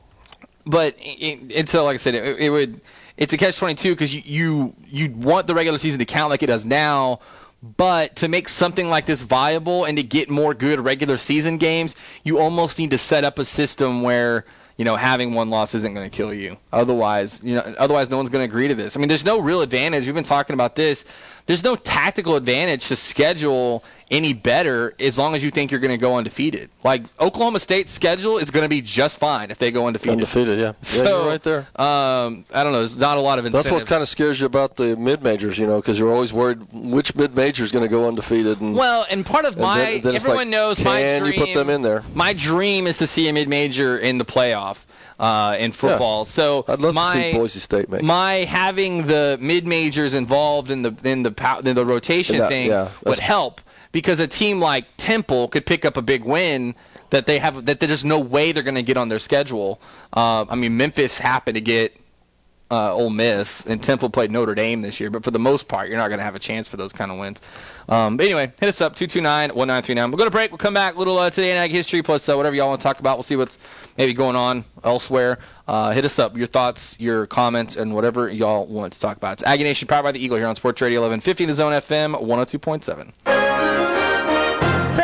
Speaker 2: but it, it, so, like I said, it, it would. It's a catch twenty-two because you you you want the regular season to count like it does now. But to make something like this viable and to get more good regular season games, you almost need to set up a system where, you know, having one loss isn't going to kill you. Otherwise, you know, otherwise no one's going to agree to this. I mean, there's no real advantage. We've been talking about this. There's no tactical advantage to schedule any better as long as you think you're going to go undefeated. Like, Oklahoma State's schedule is going to be just fine if they go undefeated.
Speaker 3: Undefeated, yeah.
Speaker 2: So,
Speaker 3: yeah, you're right there.
Speaker 2: Um, I don't know. There's not a lot of incentive.
Speaker 3: That's what kind of scares you about the mid-majors, you know, because you're always worried which mid-major is going to go undefeated. And,
Speaker 2: well, and part of my
Speaker 3: then, then
Speaker 2: everyone
Speaker 3: like,
Speaker 2: knows my dream.
Speaker 3: Can you put them in there?
Speaker 2: My dream is to see a mid-major in the playoff. Uh, in football,
Speaker 3: yeah.
Speaker 2: so
Speaker 3: I'd love
Speaker 2: my,
Speaker 3: to see Boise State make.
Speaker 2: My having the mid majors involved in the in the in the rotation
Speaker 3: that,
Speaker 2: thing
Speaker 3: yeah,
Speaker 2: would help because a team like Temple could pick up a big win that they have that there's no way they're going to get on their schedule. Uh, I mean, Memphis happened to get uh, Ole Miss, and Temple played Notre Dame this year, but for the most part, you're not going to have a chance for those kind of wins. Um, but anyway, hit us up, two two nine, one nine three nine. We'll go to break. We'll come back, a little uh, Today in Ag History, plus uh, whatever y'all want to talk about. We'll see what's maybe going on elsewhere. Uh, hit us up, your thoughts, your comments, and whatever y'all want to talk about. It's Aggie Nation, powered by the Eagle here on Sports Radio eleven fifty, the Zone F M one oh two point seven.
Speaker 11: From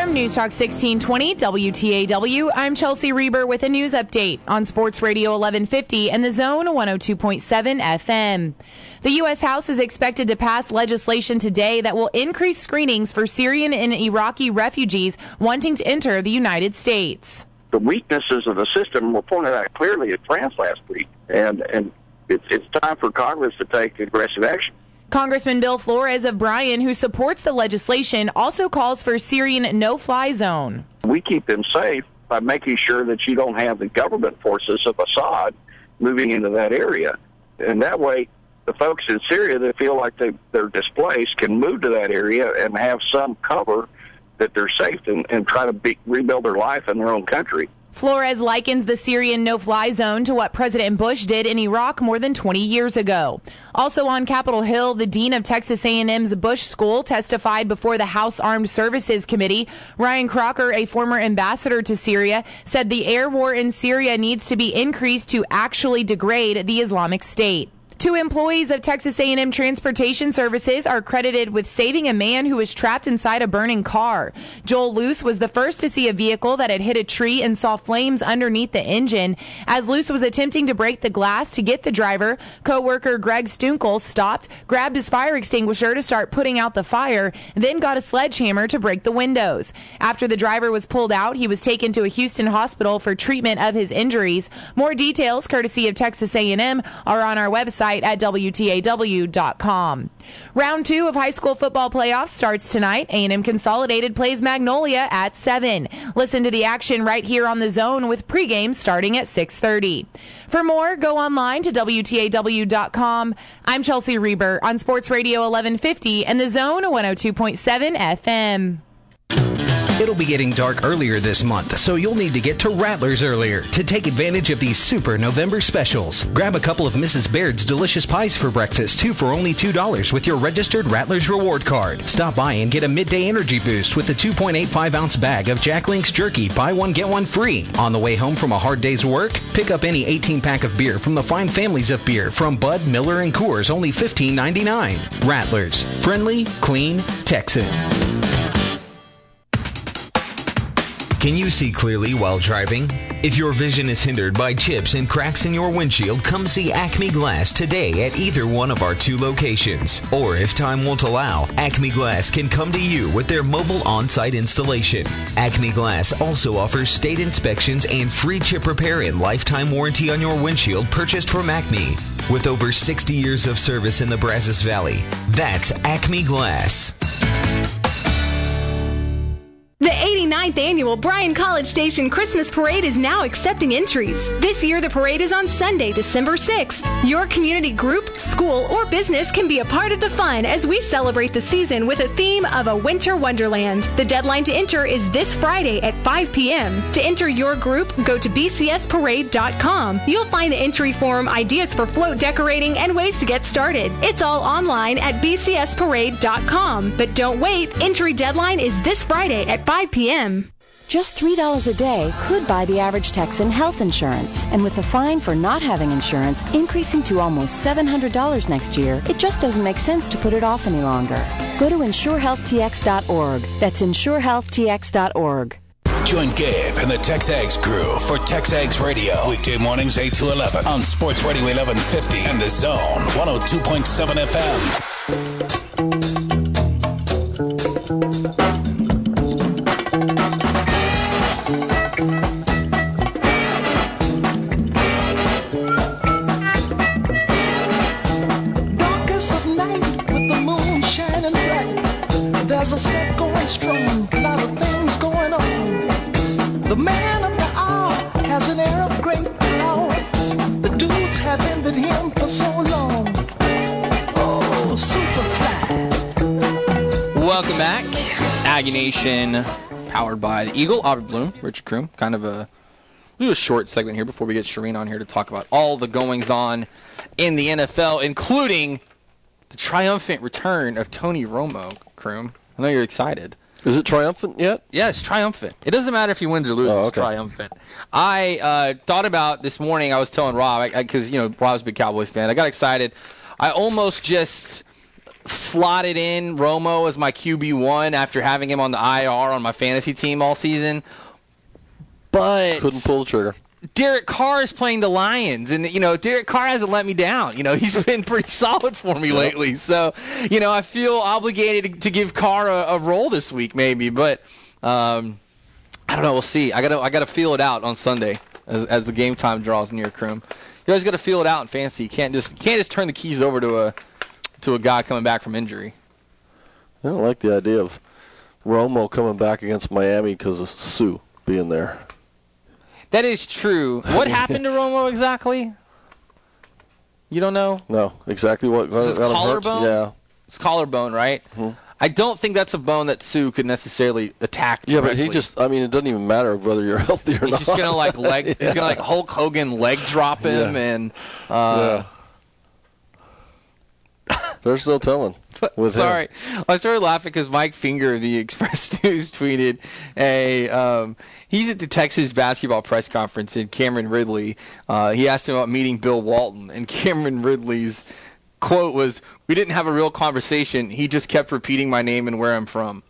Speaker 11: From News Talk sixteen twenty W T A W, I'm Chelsea Reber with a news update on Sports Radio eleven fifty and the Zone one oh two point seven F M. The U S House is expected to pass legislation today that will increase screenings for Syrian and Iraqi refugees wanting to enter the United States.
Speaker 12: The weaknesses of the system were pointed out clearly at France last week, and, and it's, it's time for Congress to take aggressive action.
Speaker 11: Congressman Bill Flores of Bryan, who supports the legislation, also calls for a Syrian no-fly zone.
Speaker 12: We keep them safe by making sure that you don't have the government forces of Assad moving into that area. And that way, the folks in Syria that feel like they, they're displaced can move to that area and have some cover that they're safe and, and try to be, rebuild their life in their own country.
Speaker 11: Flores likens the Syrian no-fly zone to what President Bush did in Iraq more than twenty years ago. Also on Capitol Hill, the dean of Texas A and M's Bush School testified before the House Armed Services Committee. Ryan Crocker, a former ambassador to Syria, said the air war in Syria needs to be increased to actually degrade the Islamic State. Two employees of Texas A and M Transportation Services are credited with saving a man who was trapped inside a burning car. Joel Luce was the first to see a vehicle that had hit a tree and saw flames underneath the engine. As Luce was attempting to break the glass to get the driver, co-worker Greg Stunkel stopped, grabbed his fire extinguisher to start putting out the fire, then got a sledgehammer to break the windows. After the driver was pulled out, he was taken to a Houston hospital for treatment of his injuries. More details, courtesy of Texas A and M, are on our website at W T A W dot com. Round two of high school football playoffs starts tonight. A and M Consolidated plays Magnolia at seven. Listen to the action right here on the Zone with pregame starting at six thirty. For more, go online to W T A W dot com. I'm Chelsea Reber on Sports Radio eleven fifty and the Zone one oh two point seven F M.
Speaker 7: It'll be getting dark earlier this month, so you'll need to get to Rattlers earlier to take advantage of these super November specials. Grab a couple of Missus Baird's delicious pies for breakfast, two for only two dollars with your registered Rattlers reward card. Stop by and get a midday energy boost with the two point eight five ounce bag of Jack Link's Jerky, buy one, get one free. On the way home from a hard day's work, pick up any eighteen pack of beer from the fine families of beer from Bud, Miller, and Coors, only fifteen ninety-nine. Rattlers. Friendly, clean, Texan. Can you see clearly while driving? If your vision is hindered by chips and cracks in your windshield, come see Acme Glass today at either one of our two locations. Or if time won't allow, Acme Glass can come to you with their mobile on-site installation. Acme Glass also offers state inspections and free chip repair and lifetime warranty on your windshield purchased from Acme. With over sixty years of service in the Brazos Valley, that's Acme Glass.
Speaker 5: The eighty-ninth Annual Bryan College Station Christmas Parade is now accepting entries. This year, the parade is on Sunday, December sixth. Your community group, school, or business can be a part of the fun as we celebrate the season with a theme of a winter wonderland. The deadline to enter is this Friday at five p.m. To enter your group, go to b c s parade dot com. You'll find the entry form, ideas for float decorating, and ways to get started. It's all online at b c s parade dot com. But don't wait. Entry deadline is this Friday at five p.m.
Speaker 13: Just three dollars a day could buy the average Texan health insurance. And with the fine for not having insurance increasing to almost seven hundred dollars next year, it just doesn't make sense to put it off any longer. Go to insure health t x dot org. That's insure health t x dot org.
Speaker 10: Join Gabe and the TexAgs crew for TexAgs Radio. Weekday mornings eight to eleven on Sports Radio eleven fifty and the Zone one oh two point seven F M.
Speaker 14: There's a set going strong, a lot of things going on. The man of the hour has an air of great power. The dudes have envied him for so long. Oh, Superfly.
Speaker 2: Welcome back. Aggie Nation, powered by the Eagle, Aubrey Bloom, Richard Kroom. Kind of a, a short segment here before we get Shireen on here to talk about all the goings-on in the N F L, including the triumphant return of Tony Romo, Kroom. I know you're excited.
Speaker 3: Is it triumphant yet?
Speaker 2: Yeah, it's triumphant. It doesn't matter if he wins or loses.
Speaker 3: Oh, okay.
Speaker 2: It's triumphant. I uh, thought about this morning. I was telling Rob, because, you know, Rob's a big Cowboys fan. I got excited. I almost just slotted in Romo as my Q B one after having him on the I R on my fantasy team all season. But
Speaker 3: couldn't pull the trigger.
Speaker 2: Derek Carr is playing the Lions, and, you know, Derek Carr hasn't let me down. You know, he's been pretty solid for me lately. So, you know, I feel obligated to, to give Carr a, a role this week maybe. But um, I don't know. We'll see. I gotta I gotta feel it out on Sunday as, as the game time draws near, Kroom. You always got to feel it out in fantasy. You can't just you can't just turn the keys over to a to a guy coming back from injury.
Speaker 3: I don't like the idea of Romo coming back against Miami because of Sue being there.
Speaker 2: That is true. What happened to Romo exactly? You don't know?
Speaker 3: No, exactly what.
Speaker 2: Is his collarbone?
Speaker 3: Yeah.
Speaker 2: It's collarbone, right?
Speaker 3: Mm-hmm.
Speaker 2: I don't think that's a bone that Sue could necessarily attack directly.
Speaker 3: Yeah, but he just, I mean, it doesn't even matter whether you're healthy or
Speaker 2: he's
Speaker 3: not.
Speaker 2: He's just going to like leg, yeah. he's going to like Hulk Hogan leg drop him
Speaker 3: yeah.
Speaker 2: and, uh.
Speaker 3: Yeah. There's no telling. With
Speaker 2: Sorry.
Speaker 3: him.
Speaker 2: I started laughing because Mike Finger of the Express News tweeted a, um, he's at the Texas basketball press conference in Cameron Ridley. Uh, he asked him about meeting Bill Walton, and Cameron Ridley's quote was, "We didn't have a real conversation. He just kept repeating my name and where I'm from."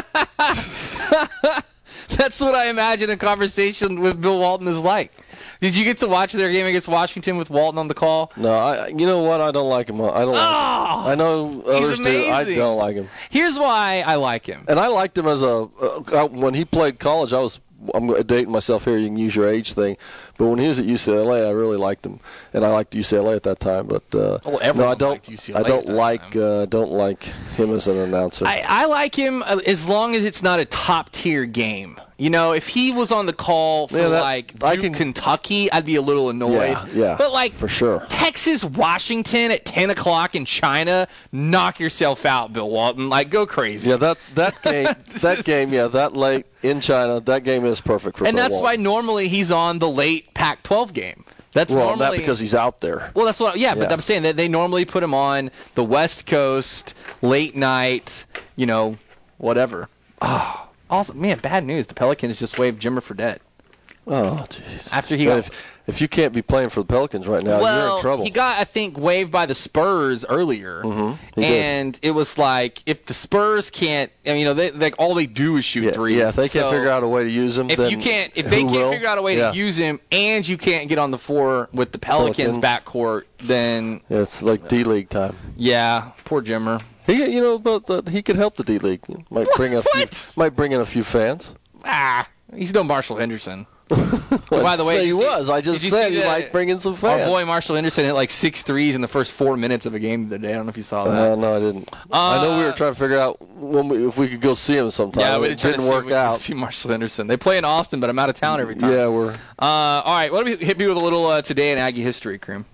Speaker 2: That's what I imagine a conversation with Bill Walton is like. Did you get to watch their game against Washington with Walton on the call?
Speaker 3: No, I. You know what? I don't like him. I don't. Like
Speaker 2: oh,
Speaker 3: him. I know others do. I don't like him.
Speaker 2: Here's why I like him.
Speaker 3: And I liked him as a uh, when he played college. I was. I'm dating myself here. You can use your age thing, but when he was at U C L A, I really liked him, and I liked U C L A at that time. But uh,
Speaker 2: well, everyone
Speaker 3: no, I don't.
Speaker 2: Liked U C L A
Speaker 3: I don't
Speaker 2: at
Speaker 3: like.
Speaker 2: That
Speaker 3: uh, don't like him as an announcer.
Speaker 2: I, I like him as long as it's not a top tier game. You know, if he was on the call for,
Speaker 3: yeah, that,
Speaker 2: like, Duke,
Speaker 3: I can,
Speaker 2: Kentucky, I'd be a little annoyed.
Speaker 3: Yeah, yeah,
Speaker 2: but, like,
Speaker 3: for sure.
Speaker 2: Texas, Washington at ten o'clock in China, knock yourself out, Bill Walton. Like, go crazy.
Speaker 3: Yeah, that, that game, that game, yeah, that late in China, that game is perfect for
Speaker 2: And
Speaker 3: Bill
Speaker 2: that's
Speaker 3: Walton.
Speaker 2: why normally he's on the late Pac twelve game. That's
Speaker 3: well,
Speaker 2: normally
Speaker 3: not because he's out there.
Speaker 2: Well, that's what. Yeah,
Speaker 3: yeah.
Speaker 2: but I'm saying that they normally put him on the West Coast, late night, you know, whatever. Oh. Also, man, bad news. The Pelicans just waived Jimmer Fredette.
Speaker 3: Oh, jeez.
Speaker 2: After he got,
Speaker 3: if, if you can't be playing for the Pelicans right now,
Speaker 2: well,
Speaker 3: you're in trouble.
Speaker 2: He got, I think, waived by the Spurs earlier,
Speaker 3: mm-hmm.
Speaker 2: and
Speaker 3: did.
Speaker 2: it was like if the Spurs can't, I mean, you know, they like all they do is shoot
Speaker 3: yeah,
Speaker 2: threes.
Speaker 3: Yeah, if they
Speaker 2: so
Speaker 3: can't figure out a way to use him.
Speaker 2: If
Speaker 3: then
Speaker 2: you can't, if they
Speaker 3: who
Speaker 2: can't
Speaker 3: will?
Speaker 2: figure out a way
Speaker 3: yeah.
Speaker 2: to use him, and you can't get on the floor with the Pelicans,
Speaker 3: Pelicans.
Speaker 2: backcourt, then
Speaker 3: yeah, it's like D League time.
Speaker 2: Yeah, poor Jimmer.
Speaker 3: He, you know, but uh, he could help the D League. Might bring a few, might bring in a few fans.
Speaker 2: Ah, he's no Marshall Henderson. Well, by the way,
Speaker 3: say he
Speaker 2: see,
Speaker 3: was. I just said he
Speaker 2: the,
Speaker 3: might bring in some fans.
Speaker 2: Our boy Marshall Henderson hit like six threes in the first four minutes of a game the other day. I don't know if you saw that.
Speaker 3: Uh, no, I didn't.
Speaker 2: Uh,
Speaker 3: I know we were trying to figure out when we, if we could go see him sometime.
Speaker 2: Yeah, we
Speaker 3: it didn't
Speaker 2: see,
Speaker 3: work
Speaker 2: we
Speaker 3: out.
Speaker 2: See Marshall Henderson. They play in Austin, but I'm out of town every time.
Speaker 3: Yeah, we're.
Speaker 2: Uh, all right, what do we hit me with a little uh, today in Aggie history, Kroom?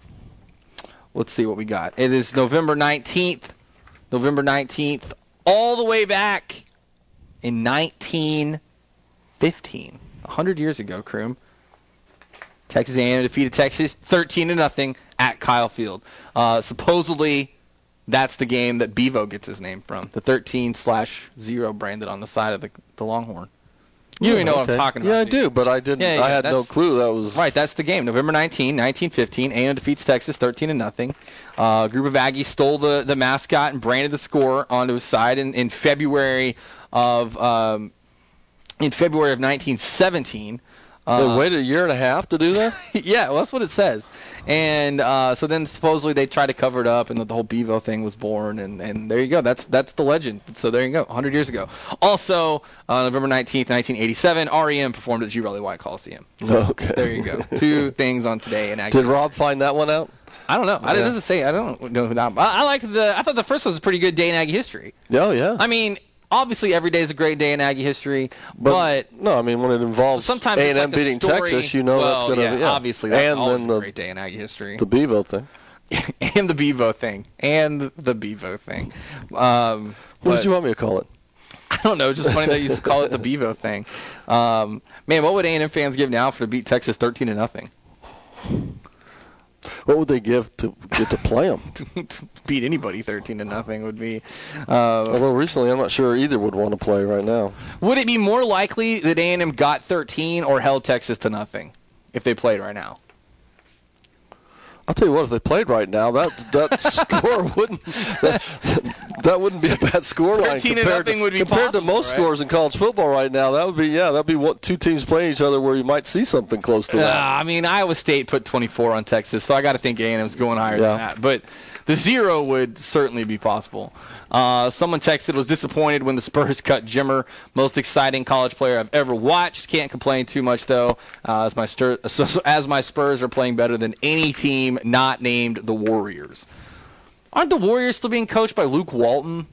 Speaker 2: Let's see what we got. It is November nineteenth. November nineteenth, all the way back in nineteen fifteen, one hundred years ago, Kroom. Texas A and M defeated Texas thirteen to nothing at Kyle Field. Uh, supposedly, that's the game that Bevo gets his name from. The thirteen slash zero branded on the side of the, the Longhorn. You don't even know
Speaker 3: okay.
Speaker 2: what I'm talking
Speaker 3: Yeah,
Speaker 2: about.
Speaker 3: I
Speaker 2: do,
Speaker 3: do, but I didn't.
Speaker 2: yeah, yeah,
Speaker 3: I had no clue that was
Speaker 2: right. That's the game. November nineteenth, nineteen fifteen. A and M defeats Texas thirteen to nothing. Uh, a group of Aggies stole the, the mascot and branded the score onto his side in, in February of um, in February of nineteen seventeen.
Speaker 3: They
Speaker 2: Uh,
Speaker 3: waited a year and a half to do that?
Speaker 2: yeah, well, that's what it says. And uh, so then supposedly they tried to cover it up, and the whole Bevo thing was born, and, and there you go. That's that's the legend. So there you go, one hundred years ago. Also, uh, November nineteenth, nineteen eighty-seven, R E M performed at G. Riley White Coliseum.
Speaker 3: Okay.
Speaker 2: There you go. Two things on today. And
Speaker 3: Did Rob find that one out?
Speaker 2: I don't know. I, it
Speaker 3: Yeah.
Speaker 2: doesn't say. I don't know who that. I, I liked the. I thought the first one was a pretty good day in Aggie history.
Speaker 3: Oh, yeah.
Speaker 2: I mean, obviously every day is a great day in Aggie history, but,
Speaker 3: but no, I mean when it involves
Speaker 2: sometimes
Speaker 3: A
Speaker 2: it's
Speaker 3: and M
Speaker 2: like a
Speaker 3: beating
Speaker 2: story,
Speaker 3: Texas, you know
Speaker 2: well,
Speaker 3: that's going to
Speaker 2: yeah,
Speaker 3: be yeah.
Speaker 2: obviously that's
Speaker 3: and
Speaker 2: always
Speaker 3: then
Speaker 2: a
Speaker 3: the,
Speaker 2: great day in Aggie history.
Speaker 3: The Bevo thing.
Speaker 2: and the Bevo thing. And the Bevo thing. Um,
Speaker 3: what did you want me to call it?
Speaker 2: I don't know. Just funny that you used to call it the Bevo thing. Um, man, what would A and M fans give now for to beat Texas thirteen to nothing?
Speaker 3: What would they give to get to play them?
Speaker 2: to beat anybody thirteen to nothing would be. Uh,
Speaker 3: Although recently, I'm not sure either would want to play right now.
Speaker 2: Would it be more likely that A and M got thirteen or held Texas to nothing if they played right now?
Speaker 3: I'll tell you what, if they played right now, that that score wouldn't that, that wouldn't be a bad score line.
Speaker 2: Thirteen
Speaker 3: compared
Speaker 2: to nothing
Speaker 3: to,
Speaker 2: would be
Speaker 3: compared
Speaker 2: possible,
Speaker 3: to most
Speaker 2: right?
Speaker 3: scores in college football right now. That would be yeah, that'd be what two teams playing each other where you might see something close to
Speaker 2: Uh,
Speaker 3: that.
Speaker 2: I mean, Iowa State put twenty-four on Texas, so I got to think A and M's going higher
Speaker 3: Yeah.
Speaker 2: than that. But the zero would certainly be possible. Uh, someone texted, was disappointed when the Spurs cut Jimmer. Most exciting college player I've ever watched. Can't complain too much, though, uh, as, my stir- so, so as my Spurs are playing better than any team not named the Warriors. Aren't the Warriors still being coached by Luke Walton?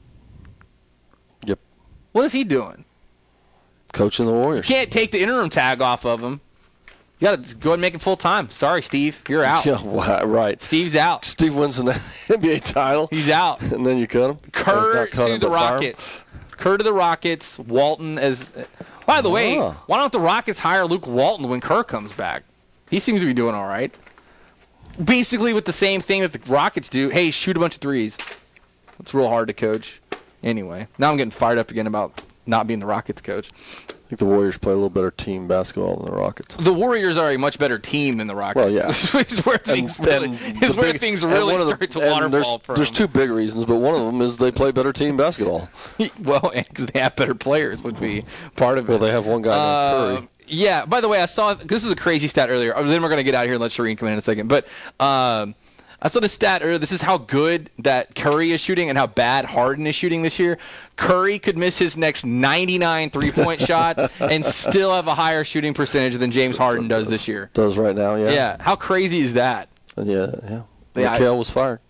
Speaker 3: Yep.
Speaker 2: What is he doing?
Speaker 3: Coaching the Warriors.
Speaker 2: You can't take the interim tag off of him. You got to go ahead and make it full time. Sorry, Steve. You're out.
Speaker 3: Yeah, wow, right.
Speaker 2: Steve's out.
Speaker 3: Steve wins an N B A title.
Speaker 2: He's out.
Speaker 3: And then you cut him?
Speaker 2: Kerr
Speaker 3: Not cut
Speaker 2: to
Speaker 3: him,
Speaker 2: the
Speaker 3: but fire him?
Speaker 2: Rockets. Kerr to the Rockets. Walton as. By the way,
Speaker 3: Ah.
Speaker 2: why don't the Rockets hire Luke Walton when Kerr comes back? He seems to be doing all right. Basically with the same thing that the Rockets do. Hey, shoot a bunch of threes. It's real hard to coach. Anyway, now I'm getting fired up again about not being the Rockets coach.
Speaker 3: I think the Warriors play a little better team basketball than the Rockets.
Speaker 2: The Warriors are a much better team than the Rockets.
Speaker 3: Well, yeah.
Speaker 2: It's where things
Speaker 3: And-
Speaker 2: really,
Speaker 3: and
Speaker 2: it's
Speaker 3: the
Speaker 2: where
Speaker 3: big-
Speaker 2: things
Speaker 3: and
Speaker 2: really
Speaker 3: one of the-
Speaker 2: start to
Speaker 3: and
Speaker 2: waterfall
Speaker 3: there's,
Speaker 2: for
Speaker 3: There's
Speaker 2: them.
Speaker 3: two big reasons, but one of them is they play better team basketball.
Speaker 2: Well, because they have better players would be part of it.
Speaker 3: Well, they have one guy
Speaker 2: Uh,
Speaker 3: named Curry.
Speaker 2: Yeah, by the way, I saw, this is a crazy stat earlier. Then we're going to get out of here and let Shireen come in in a second. But um, I saw the stat earlier. This is how good that Curry is shooting and how bad Harden is shooting this year. Curry could miss his next ninety-nine three-point shots and still have a higher shooting percentage than James Harden does this year.
Speaker 3: Does right now, yeah.
Speaker 2: Yeah, how crazy is that?
Speaker 3: Yeah, yeah.
Speaker 2: Yeah,
Speaker 3: Mikal
Speaker 2: I-
Speaker 3: was fired.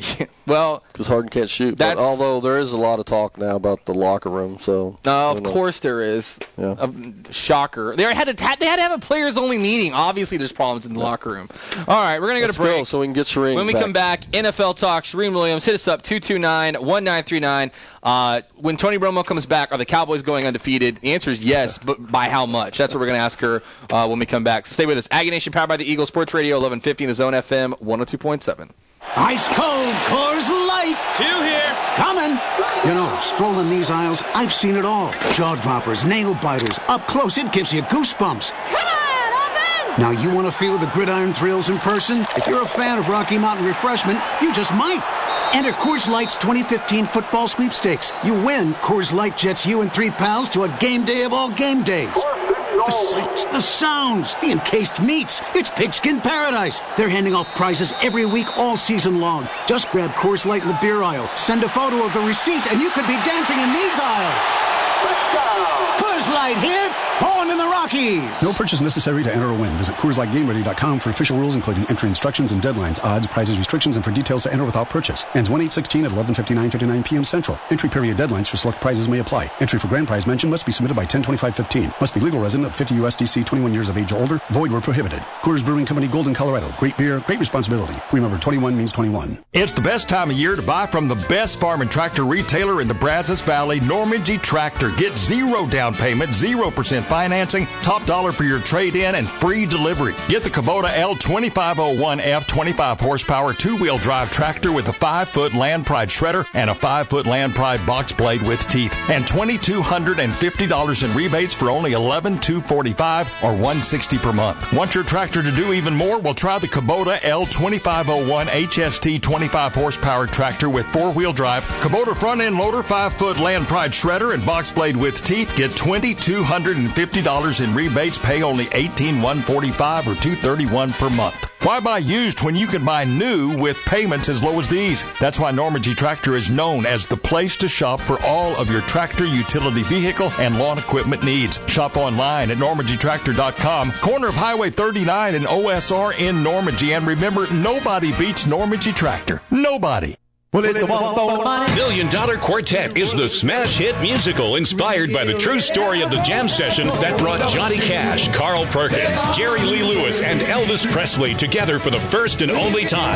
Speaker 2: Well,
Speaker 3: because Harden can't shoot. But
Speaker 2: that's-
Speaker 3: although there is a lot of talk now about the locker room, so
Speaker 2: No,
Speaker 3: you
Speaker 2: of
Speaker 3: know.
Speaker 2: course there is.
Speaker 3: Yeah.
Speaker 2: A shocker. They had to they had to have a players only meeting. Obviously, there's problems in the locker room. All right, we're gonna go
Speaker 3: Let's
Speaker 2: to break.
Speaker 3: go so we can get Shireen
Speaker 2: When we
Speaker 3: back.
Speaker 2: come back, N F L talk. Shireen Williams, hit us up two two nine, one nine three nine. Uh, when Tony Romo comes back, are the Cowboys going undefeated? The answer is yes, but by how much? That's what we're gonna ask her uh, when we come back. So stay with us. Aggie Nation, powered by the Eagle Sports Radio, eleven fifty in the Zone F M, one oh two point seven.
Speaker 15: Ice cold Coors Light. Two here. Coming. You know, strolling these aisles, I've seen it all. Jaw droppers, nail biters. Up close, it gives you goosebumps. Come on, open! Now, you want to feel the gridiron thrills in person? If you're a fan of Rocky Mountain Refreshment, you just might. Enter Coors Light's twenty fifteen football sweepstakes. You win, Coors Light jets you and three pals to a game day of all game days. The sights, the sounds, the encased meats. It's pigskin paradise. They're handing off prizes every week all season long. Just grab Coors Light in the beer aisle, send a photo of the receipt, and you could be dancing in these aisles. Coors Light here, born in the Rockies.
Speaker 16: No purchase necessary to enter or win. Visit Coors Light Game Ready dot com for official rules, including entry instructions and deadlines, odds, prizes, restrictions, and for details to enter without purchase. Ends one eight sixteen at eleven fifty-nine fifty-nine p.m. Central. Entry period deadlines for select prizes may apply. Entry for grand prize mention must be submitted by ten twenty-five fifteen. Must be legal resident of fifty U S D C, twenty-one years of age or older. Void where prohibited. Coors Brewing Company, Golden, Colorado. Great beer, great responsibility. Remember, twenty-one means twenty-one.
Speaker 17: It's the best time of year to buy from the best farm and tractor retailer in the Brazos Valley, Normandy Tractor. Get zero down payment, zero percent financing, top dollar for your trade-in, and free delivery. Get the Kubota L twenty-five oh one F twenty-five horsepower two-wheel drive tractor with a five-foot Land Pride shredder and a five-foot Land Pride box blade with teeth. And two thousand two hundred fifty dollars in rebates for only eleven thousand two hundred forty-five dollars or one hundred sixty dollars per month. Want your tractor to do even more? Well, try the Kubota L twenty-five oh one H S T twenty-five horsepower tractor with four-wheel drive, Kubota front-end loader, five-foot Land Pride shredder, and box blade with teeth. Get two thousand two hundred fifty dollars in rebates. Pay only eighteen thousand one hundred forty-five dollars or two hundred thirty-one dollars per month. Why buy used when you can buy new with payments as low as these? That's why Normandy Tractor is known as the place to shop for all of your tractor, utility vehicle, and lawn equipment needs. Shop online at normandy tractor dot com, corner of Highway thirty-nine and O S R in Normandy. And remember, nobody beats Normandy Tractor. Nobody.
Speaker 18: Well, it's a Million Dollar Quartet is the smash hit musical inspired by the true story of the jam session that brought Johnny Cash, Carl Perkins, Jerry Lee Lewis, and Elvis Presley together for the first and only time.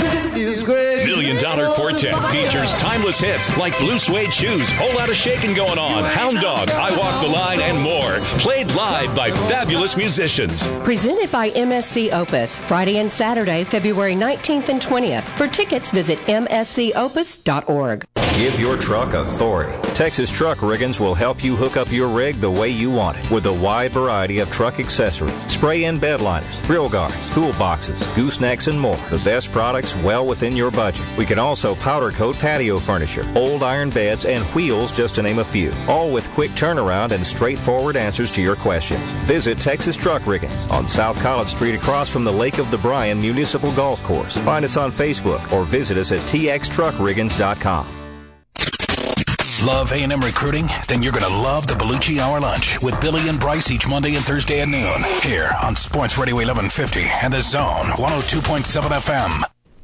Speaker 18: Million Dollar Quartet features timeless hits like Blue Suede Shoes, Whole Lotta Shakin' Going On, Hound Dog, I Walk the Line, and more. Played live by fabulous musicians.
Speaker 19: Presented by M S C Opus, Friday and Saturday, February nineteenth and twentieth. For tickets, visit M S C opus dot org.
Speaker 6: Give your truck authority. Texas Truck Riggins will help you hook up your rig the way you want it with a wide variety of truck accessories, spray-in bed liners, grill guards, toolboxes, goosenecks, and more. The best products well within your budget. We can also powder coat patio furniture, old iron beds, and wheels, just to name a few. All with quick turnaround and straightforward answers to your questions. Visit Texas Truck Riggins on South College Street across from the Lake of the Bryan Municipal Golf Course. Find us on Facebook or visit us at t x truck riggins dot com.
Speaker 10: Love A and M recruiting? Then you're going to love the Bellucci Hour Lunch with Billy and Bryce each Monday and Thursday at noon here on Sports Radio eleven fifty and The Zone one oh two point seven F M.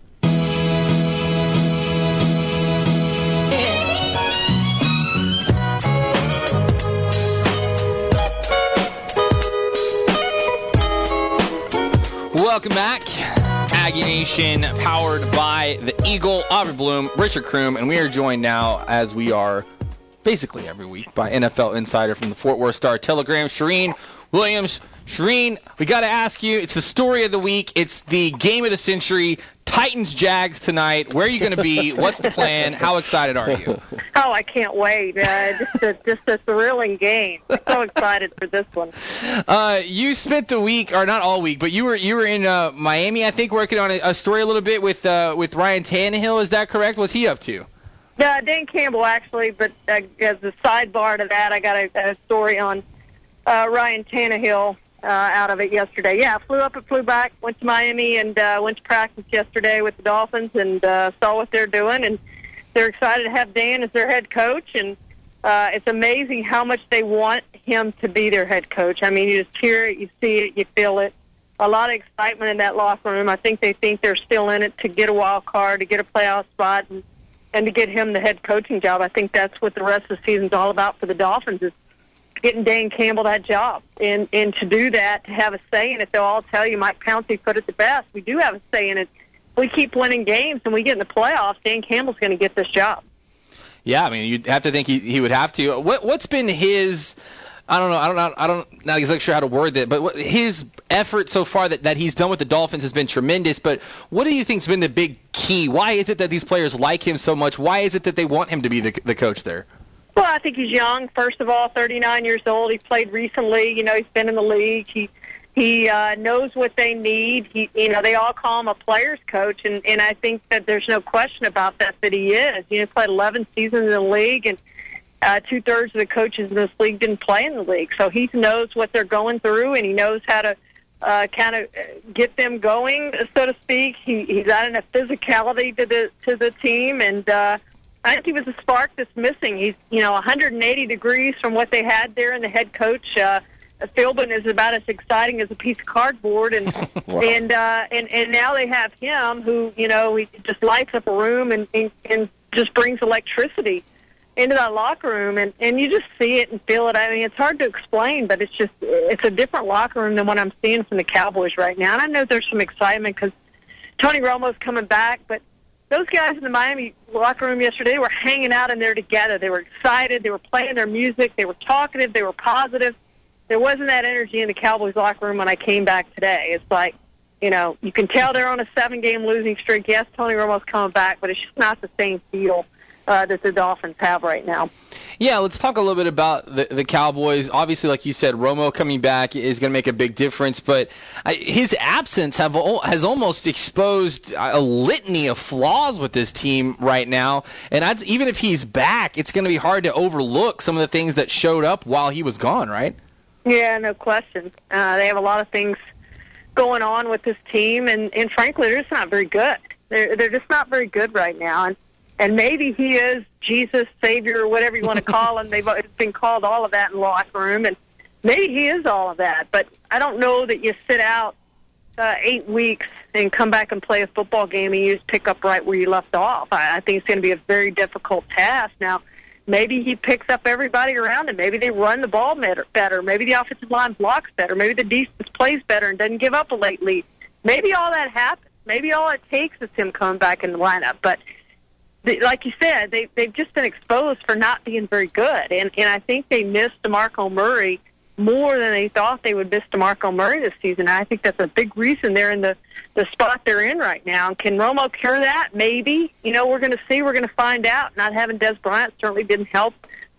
Speaker 2: Welcome back. Aggie Nation, powered by the Eagle, Aubrey Bloom, Richard Kroom, and we are joined now, as we are basically every week, by N F L insider from the Fort Worth Star-Telegram, Charean Williams. Charean, we got to ask you, it's the story of the week. It's the game of the century. Titans-Jags tonight. Where are you going to be? What's the plan? How excited are you?
Speaker 20: Oh, I can't wait. Uh, just, a, just a thrilling game. I'm so excited for this one.
Speaker 2: Uh, you spent the week, or not all week, but you were you were in uh, Miami, I think, working on a, a story a little bit with uh, with Ryan Tannehill. Is that correct? What's he up to?
Speaker 20: Uh, Dan Campbell, actually, but uh, as a sidebar to that, I got a, a story on uh, Ryan Tannehill uh, out of it yesterday. Yeah, flew up and flew back, went to Miami, and uh, went to practice yesterday with the Dolphins and uh, saw what they're doing. And they're excited to have Dan as their head coach. And uh, it's amazing how much they want him to be their head coach. I mean, you just hear it, you see it, you feel it. A lot of excitement in that locker room. I think they think they're still in it to get a wild card, to get a playoff spot, and and to get him the head coaching job. I think that's what the rest of the season's all about for the Dolphins, is getting Dan Campbell that job. And and to do that, to have a say in it, they'll all tell you, Mike Pouncey put it the best, we do have a say in it. If we keep winning games and we get in the playoffs, Dan Campbell's going to get this job.
Speaker 2: Yeah, I mean, you'd have to think he, he would have to. What, what's been his... I don't know. I don't know. I don't not exactly sure how to word it, but what, his effort so far that, that he's done with the Dolphins has been tremendous. But what do you think's been the big key? Why is it that these players like him so much? Why is it that they want him to be the the coach there?
Speaker 20: Well, I think he's young. First of all, thirty-nine years old. He played recently. You know, he's been in the league. He he uh, knows what they need. He, you know, they all call him a player's coach, and and I think that there's no question about that that he is. You know, he played eleven seasons in the league, and Uh, two-thirds of the coaches in this league didn't play in the league. So he knows what they're going through, and he knows how to uh, kind of get them going, so to speak. He, he's adding a physicality to the to the team, and uh, I think he was a spark that's missing. He's, you know, one hundred eighty degrees from what they had there in the head coach. Uh, Philbin is about as exciting as a piece of cardboard, and wow. and, uh, and and now they have him, who, you know, he just lights up a room and, and, and just brings electricity into that locker room, and, and you just see it and feel it. I mean, it's hard to explain, but it's just, it's a different locker room than what I'm seeing from the Cowboys right now. And I know there's some excitement because Tony Romo's coming back, but those guys in the Miami locker room yesterday were hanging out in there together. They were excited. They were playing their music. They were talkative. They were positive. There wasn't that energy in the Cowboys locker room when I came back today. It's like, you know, you can tell they're on a seven-game losing streak. Yes, Tony Romo's coming back, but it's just not the same feel Uh, that the Dolphins have right now.
Speaker 2: Yeah, let's talk a little bit about the, the Cowboys. Obviously, like you said, Romo coming back is going to make a big difference, but his absence have has almost exposed a litany of flaws with this team right now. And I'd, even if he's back, it's going to be hard to overlook some of the things that showed up while he was gone, right?
Speaker 20: Yeah, no question. Uh, they have a lot of things going on with this team, and, and frankly, they're just not very good. They're, they're just not very good right now. And And maybe he is Jesus, Savior, whatever you want to call him. They've been called all of that in the locker room, and maybe he is all of that. But I don't know that you sit out uh, eight weeks and come back and play a football game and you just pick up right where you left off. I, I think it's going to be a very difficult task. Now, maybe he picks up everybody around him. Maybe they run the ball better. Maybe the offensive line blocks better. Maybe the defense plays better and doesn't give up a late lead. Maybe all that happens. Maybe all it takes is him coming back in the lineup. But like you said, they, they've just been exposed for not being very good. And, and I think they missed DeMarco Murray more than they thought they would miss DeMarco Murray this season. And I think that's a big reason they're in the, the spot they're in right now. And can Romo cure that? Maybe. You know, we're going to see. We're going to find out. Not having Des Bryant certainly didn't help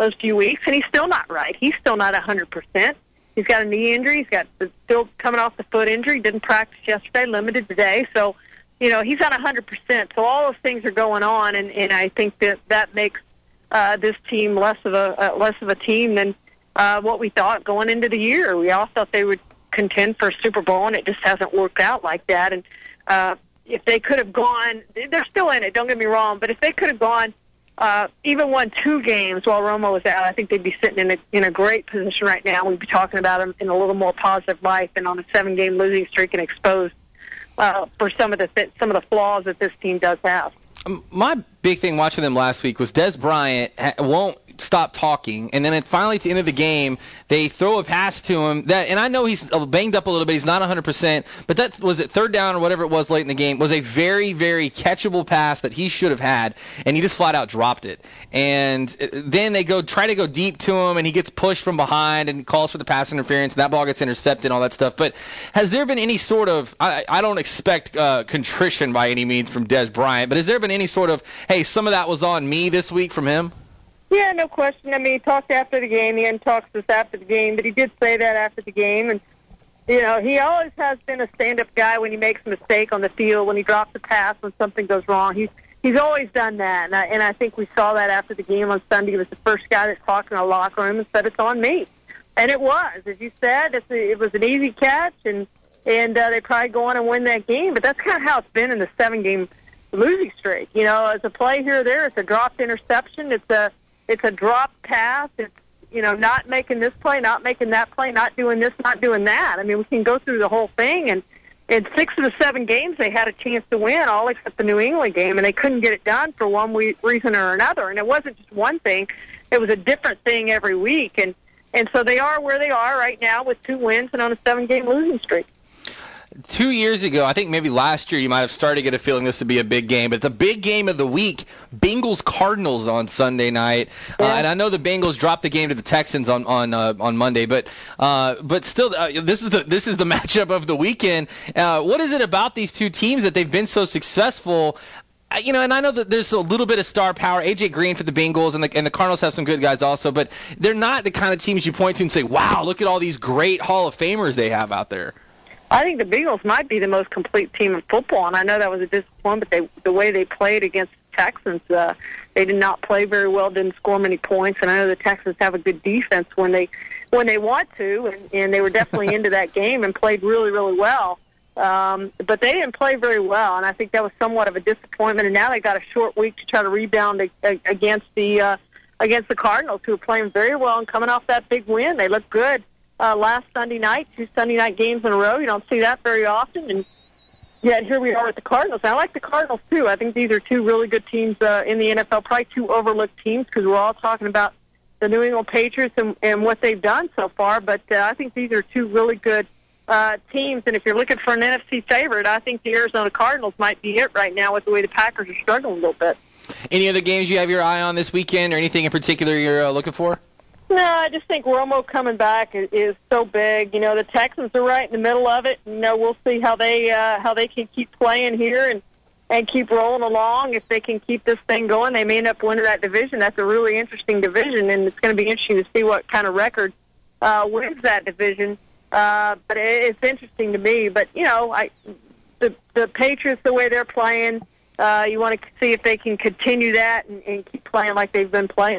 Speaker 20: those few weeks, and he's still not right. He's still not one hundred percent. He's got a knee injury. He's got still coming off the foot injury. Didn't practice yesterday, limited today. So, you know, he's not one hundred percent. So all those things are going on, and, and I think that that makes uh, this team less of a uh, less of a team than uh, what we thought going into the year. We all thought they would contend for a Super Bowl, and it just hasn't worked out like that. And uh, if they could have gone, they're still in it, don't get me wrong, but if they could have gone uh, even won two games while Romo was out, I think they'd be sitting in a, in a great position right now. We'd be talking about them in a little more positive light than on a seven-game losing streak and exposed uh, for some of the th- some of the flaws that this team does have.
Speaker 2: My big thing watching them last week was Des Bryant ha- won't stop talking, and then it finally at the end of the game they throw a pass to him that, and I know he's banged up a little bit, he's not one hundred percent, but that was it third down or whatever it was late in the game, was a very very catchable pass that he should have had, and he just flat out dropped it. And then they go try to go deep to him, and he gets pushed from behind and calls for the pass interference, and that ball gets intercepted and all that stuff. But has there been any sort of, I, I don't expect uh, contrition by any means from Des Bryant, but has there been any sort of, hey, some of that was on me this week from him?
Speaker 20: Yeah, no question. I mean, he talked after the game. He hadn't talked to us after the game, but he did say that after the game. And, you know, he always has been a stand-up guy when he makes a mistake on the field, when he drops a pass, when something goes wrong. He's he's always done that. And I, and I think we saw that after the game on Sunday. He was the first guy that talked in the locker room and said, it's on me. And it was. As you said, it's a, it was an easy catch, and, and uh, they probably go on and win that game. But that's kind of how it's been in the seven-game losing streak. You know, as a play here or there, it's a dropped interception. It's a It's a drop pass. It's, you know, not making this play, not making that play, not doing this, not doing that. I mean, we can go through the whole thing. And in six of the seven games, they had a chance to win, all except the New England game, and they couldn't get it done for one we- reason or another. And it wasn't just one thing. It was a different thing every week. And, and so they are where they are right now with two wins and on a seven-game losing streak.
Speaker 2: Two years ago, I think maybe last year, you might have started to get a feeling this would be a big game. But the big game of the week, Bengals-Cardinals on Sunday night. Yeah. Uh, and I know the Bengals dropped the game to the Texans on on uh, on Monday, but uh, but still, uh, this is the this is the matchup of the weekend. Uh, what is it about these two teams that they've been so successful? You know, and I know that there's a little bit of star power. A J Green for the Bengals, and the, and the Cardinals have some good guys also, but they're not the kind of teams you point to and say, wow, look at all these great Hall of Famers they have out there.
Speaker 20: I think the Bengals might be the most complete team in football, and I know that was a disappointment. But they, the way they played against the Texans, uh, they did not play very well, didn't score many points, and I know the Texans have a good defense when they when they want to, and, and they were definitely into that game and played really, really well. Um, but they didn't play very well, and I think that was somewhat of a disappointment. And now they got a short week to try to rebound a, a, against the uh, against the Cardinals, who are playing very well and coming off that big win. They look good. Uh, last Sunday night, two Sunday night games in a row. You don't see that very often, and yet here we are with the Cardinals. And I like the Cardinals, too. I think these are two really good teams uh, in the N F L, probably two overlooked teams because we're all talking about the New England Patriots and, and what they've done so far, but uh, I think these are two really good uh, teams, and if you're looking for an N F C favorite, I think the Arizona Cardinals might be it right now with the way the Packers are struggling a little bit.
Speaker 2: Any other games you have your eye on this weekend or anything in particular you're uh, looking for?
Speaker 20: No, I just think Romo coming back is, is so big. You know, the Texans are right in the middle of it. You know, we'll see how they uh, how they can keep playing here and, and keep rolling along. If they can keep this thing going, they may end up winning that division. That's a really interesting division, and it's going to be interesting to see what kind of record uh, wins that division. Uh, but it, it's interesting to me. But, you know, I the, the Patriots, the way they're playing, uh, you want to see if they can continue that and, and keep playing like they've been playing.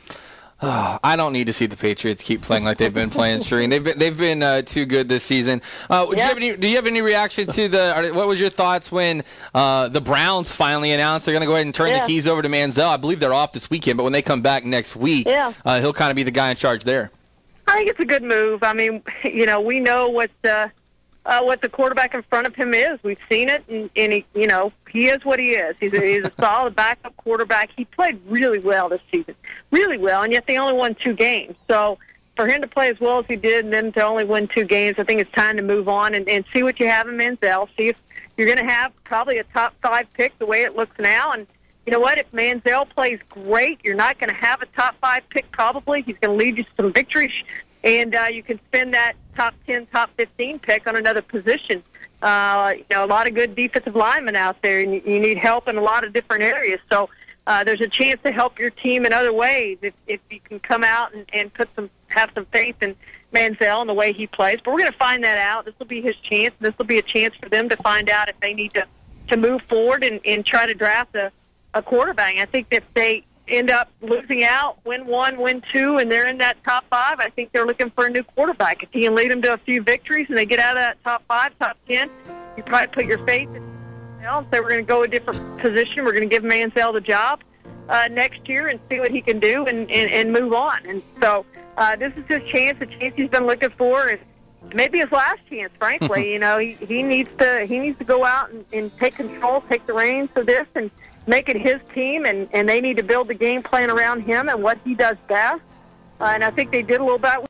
Speaker 2: Oh, I don't need to see the Patriots keep playing like they've been playing, Shereen. They've been they've been uh, too good this season. Uh, do,
Speaker 20: yeah.
Speaker 2: you have any, do you have any reaction to the? What was your thoughts when uh, the Browns finally announced they're going to go ahead and turn
Speaker 20: yeah.
Speaker 2: the keys over to Manziel? I believe they're off this weekend, but when they come back next week,
Speaker 20: yeah.
Speaker 2: uh, he'll kind of be the guy in charge there.
Speaker 20: I think it's a good move. I mean, you know, we know what uh, uh, what the quarterback in front of him is. We've seen it, and, and he, you know, he is what he is. He's a, he's a solid backup quarterback. He played really well this season, really well, and yet they only won two games. So for him to play as well as he did and then to only win two games, I think it's time to move on and, and see what you have in Manziel. See if you're going to have probably a top five pick the way it looks now. And you know what? If Manziel plays great, you're not going to have a top five pick probably. He's going to lead you to some victories, and uh, you can spend that top ten, top fifteen pick on another position. Uh, you know, a lot of good defensive linemen out there, and you, you need help in a lot of different areas. So uh, there's a chance to help your team in other ways if, if you can come out and, and put some have some faith in Manziel and the way he plays. But we're going to find that out. This will be his chance. This will be a chance for them to find out if they need to, to move forward and, and try to draft a, a quarterback. I think that if they end up losing out, win one, win two, and they're in that top five, I think they're looking for a new quarterback. If he can lead them to a few victories and they get out of that top five, top ten, you probably put your faith in Manziel and say we're going to go a different position. We're going to give Manziel the job uh, next year and see what he can do and, and, and move on. And so uh, this is his chance, a chance he's been looking for, and maybe his last chance, frankly. You know, he, he needs to he needs to go out and, and take control, take the reins of this, and make it his team, and, and they need to build the game plan around him and what he does best. Uh, and I think they did a little bit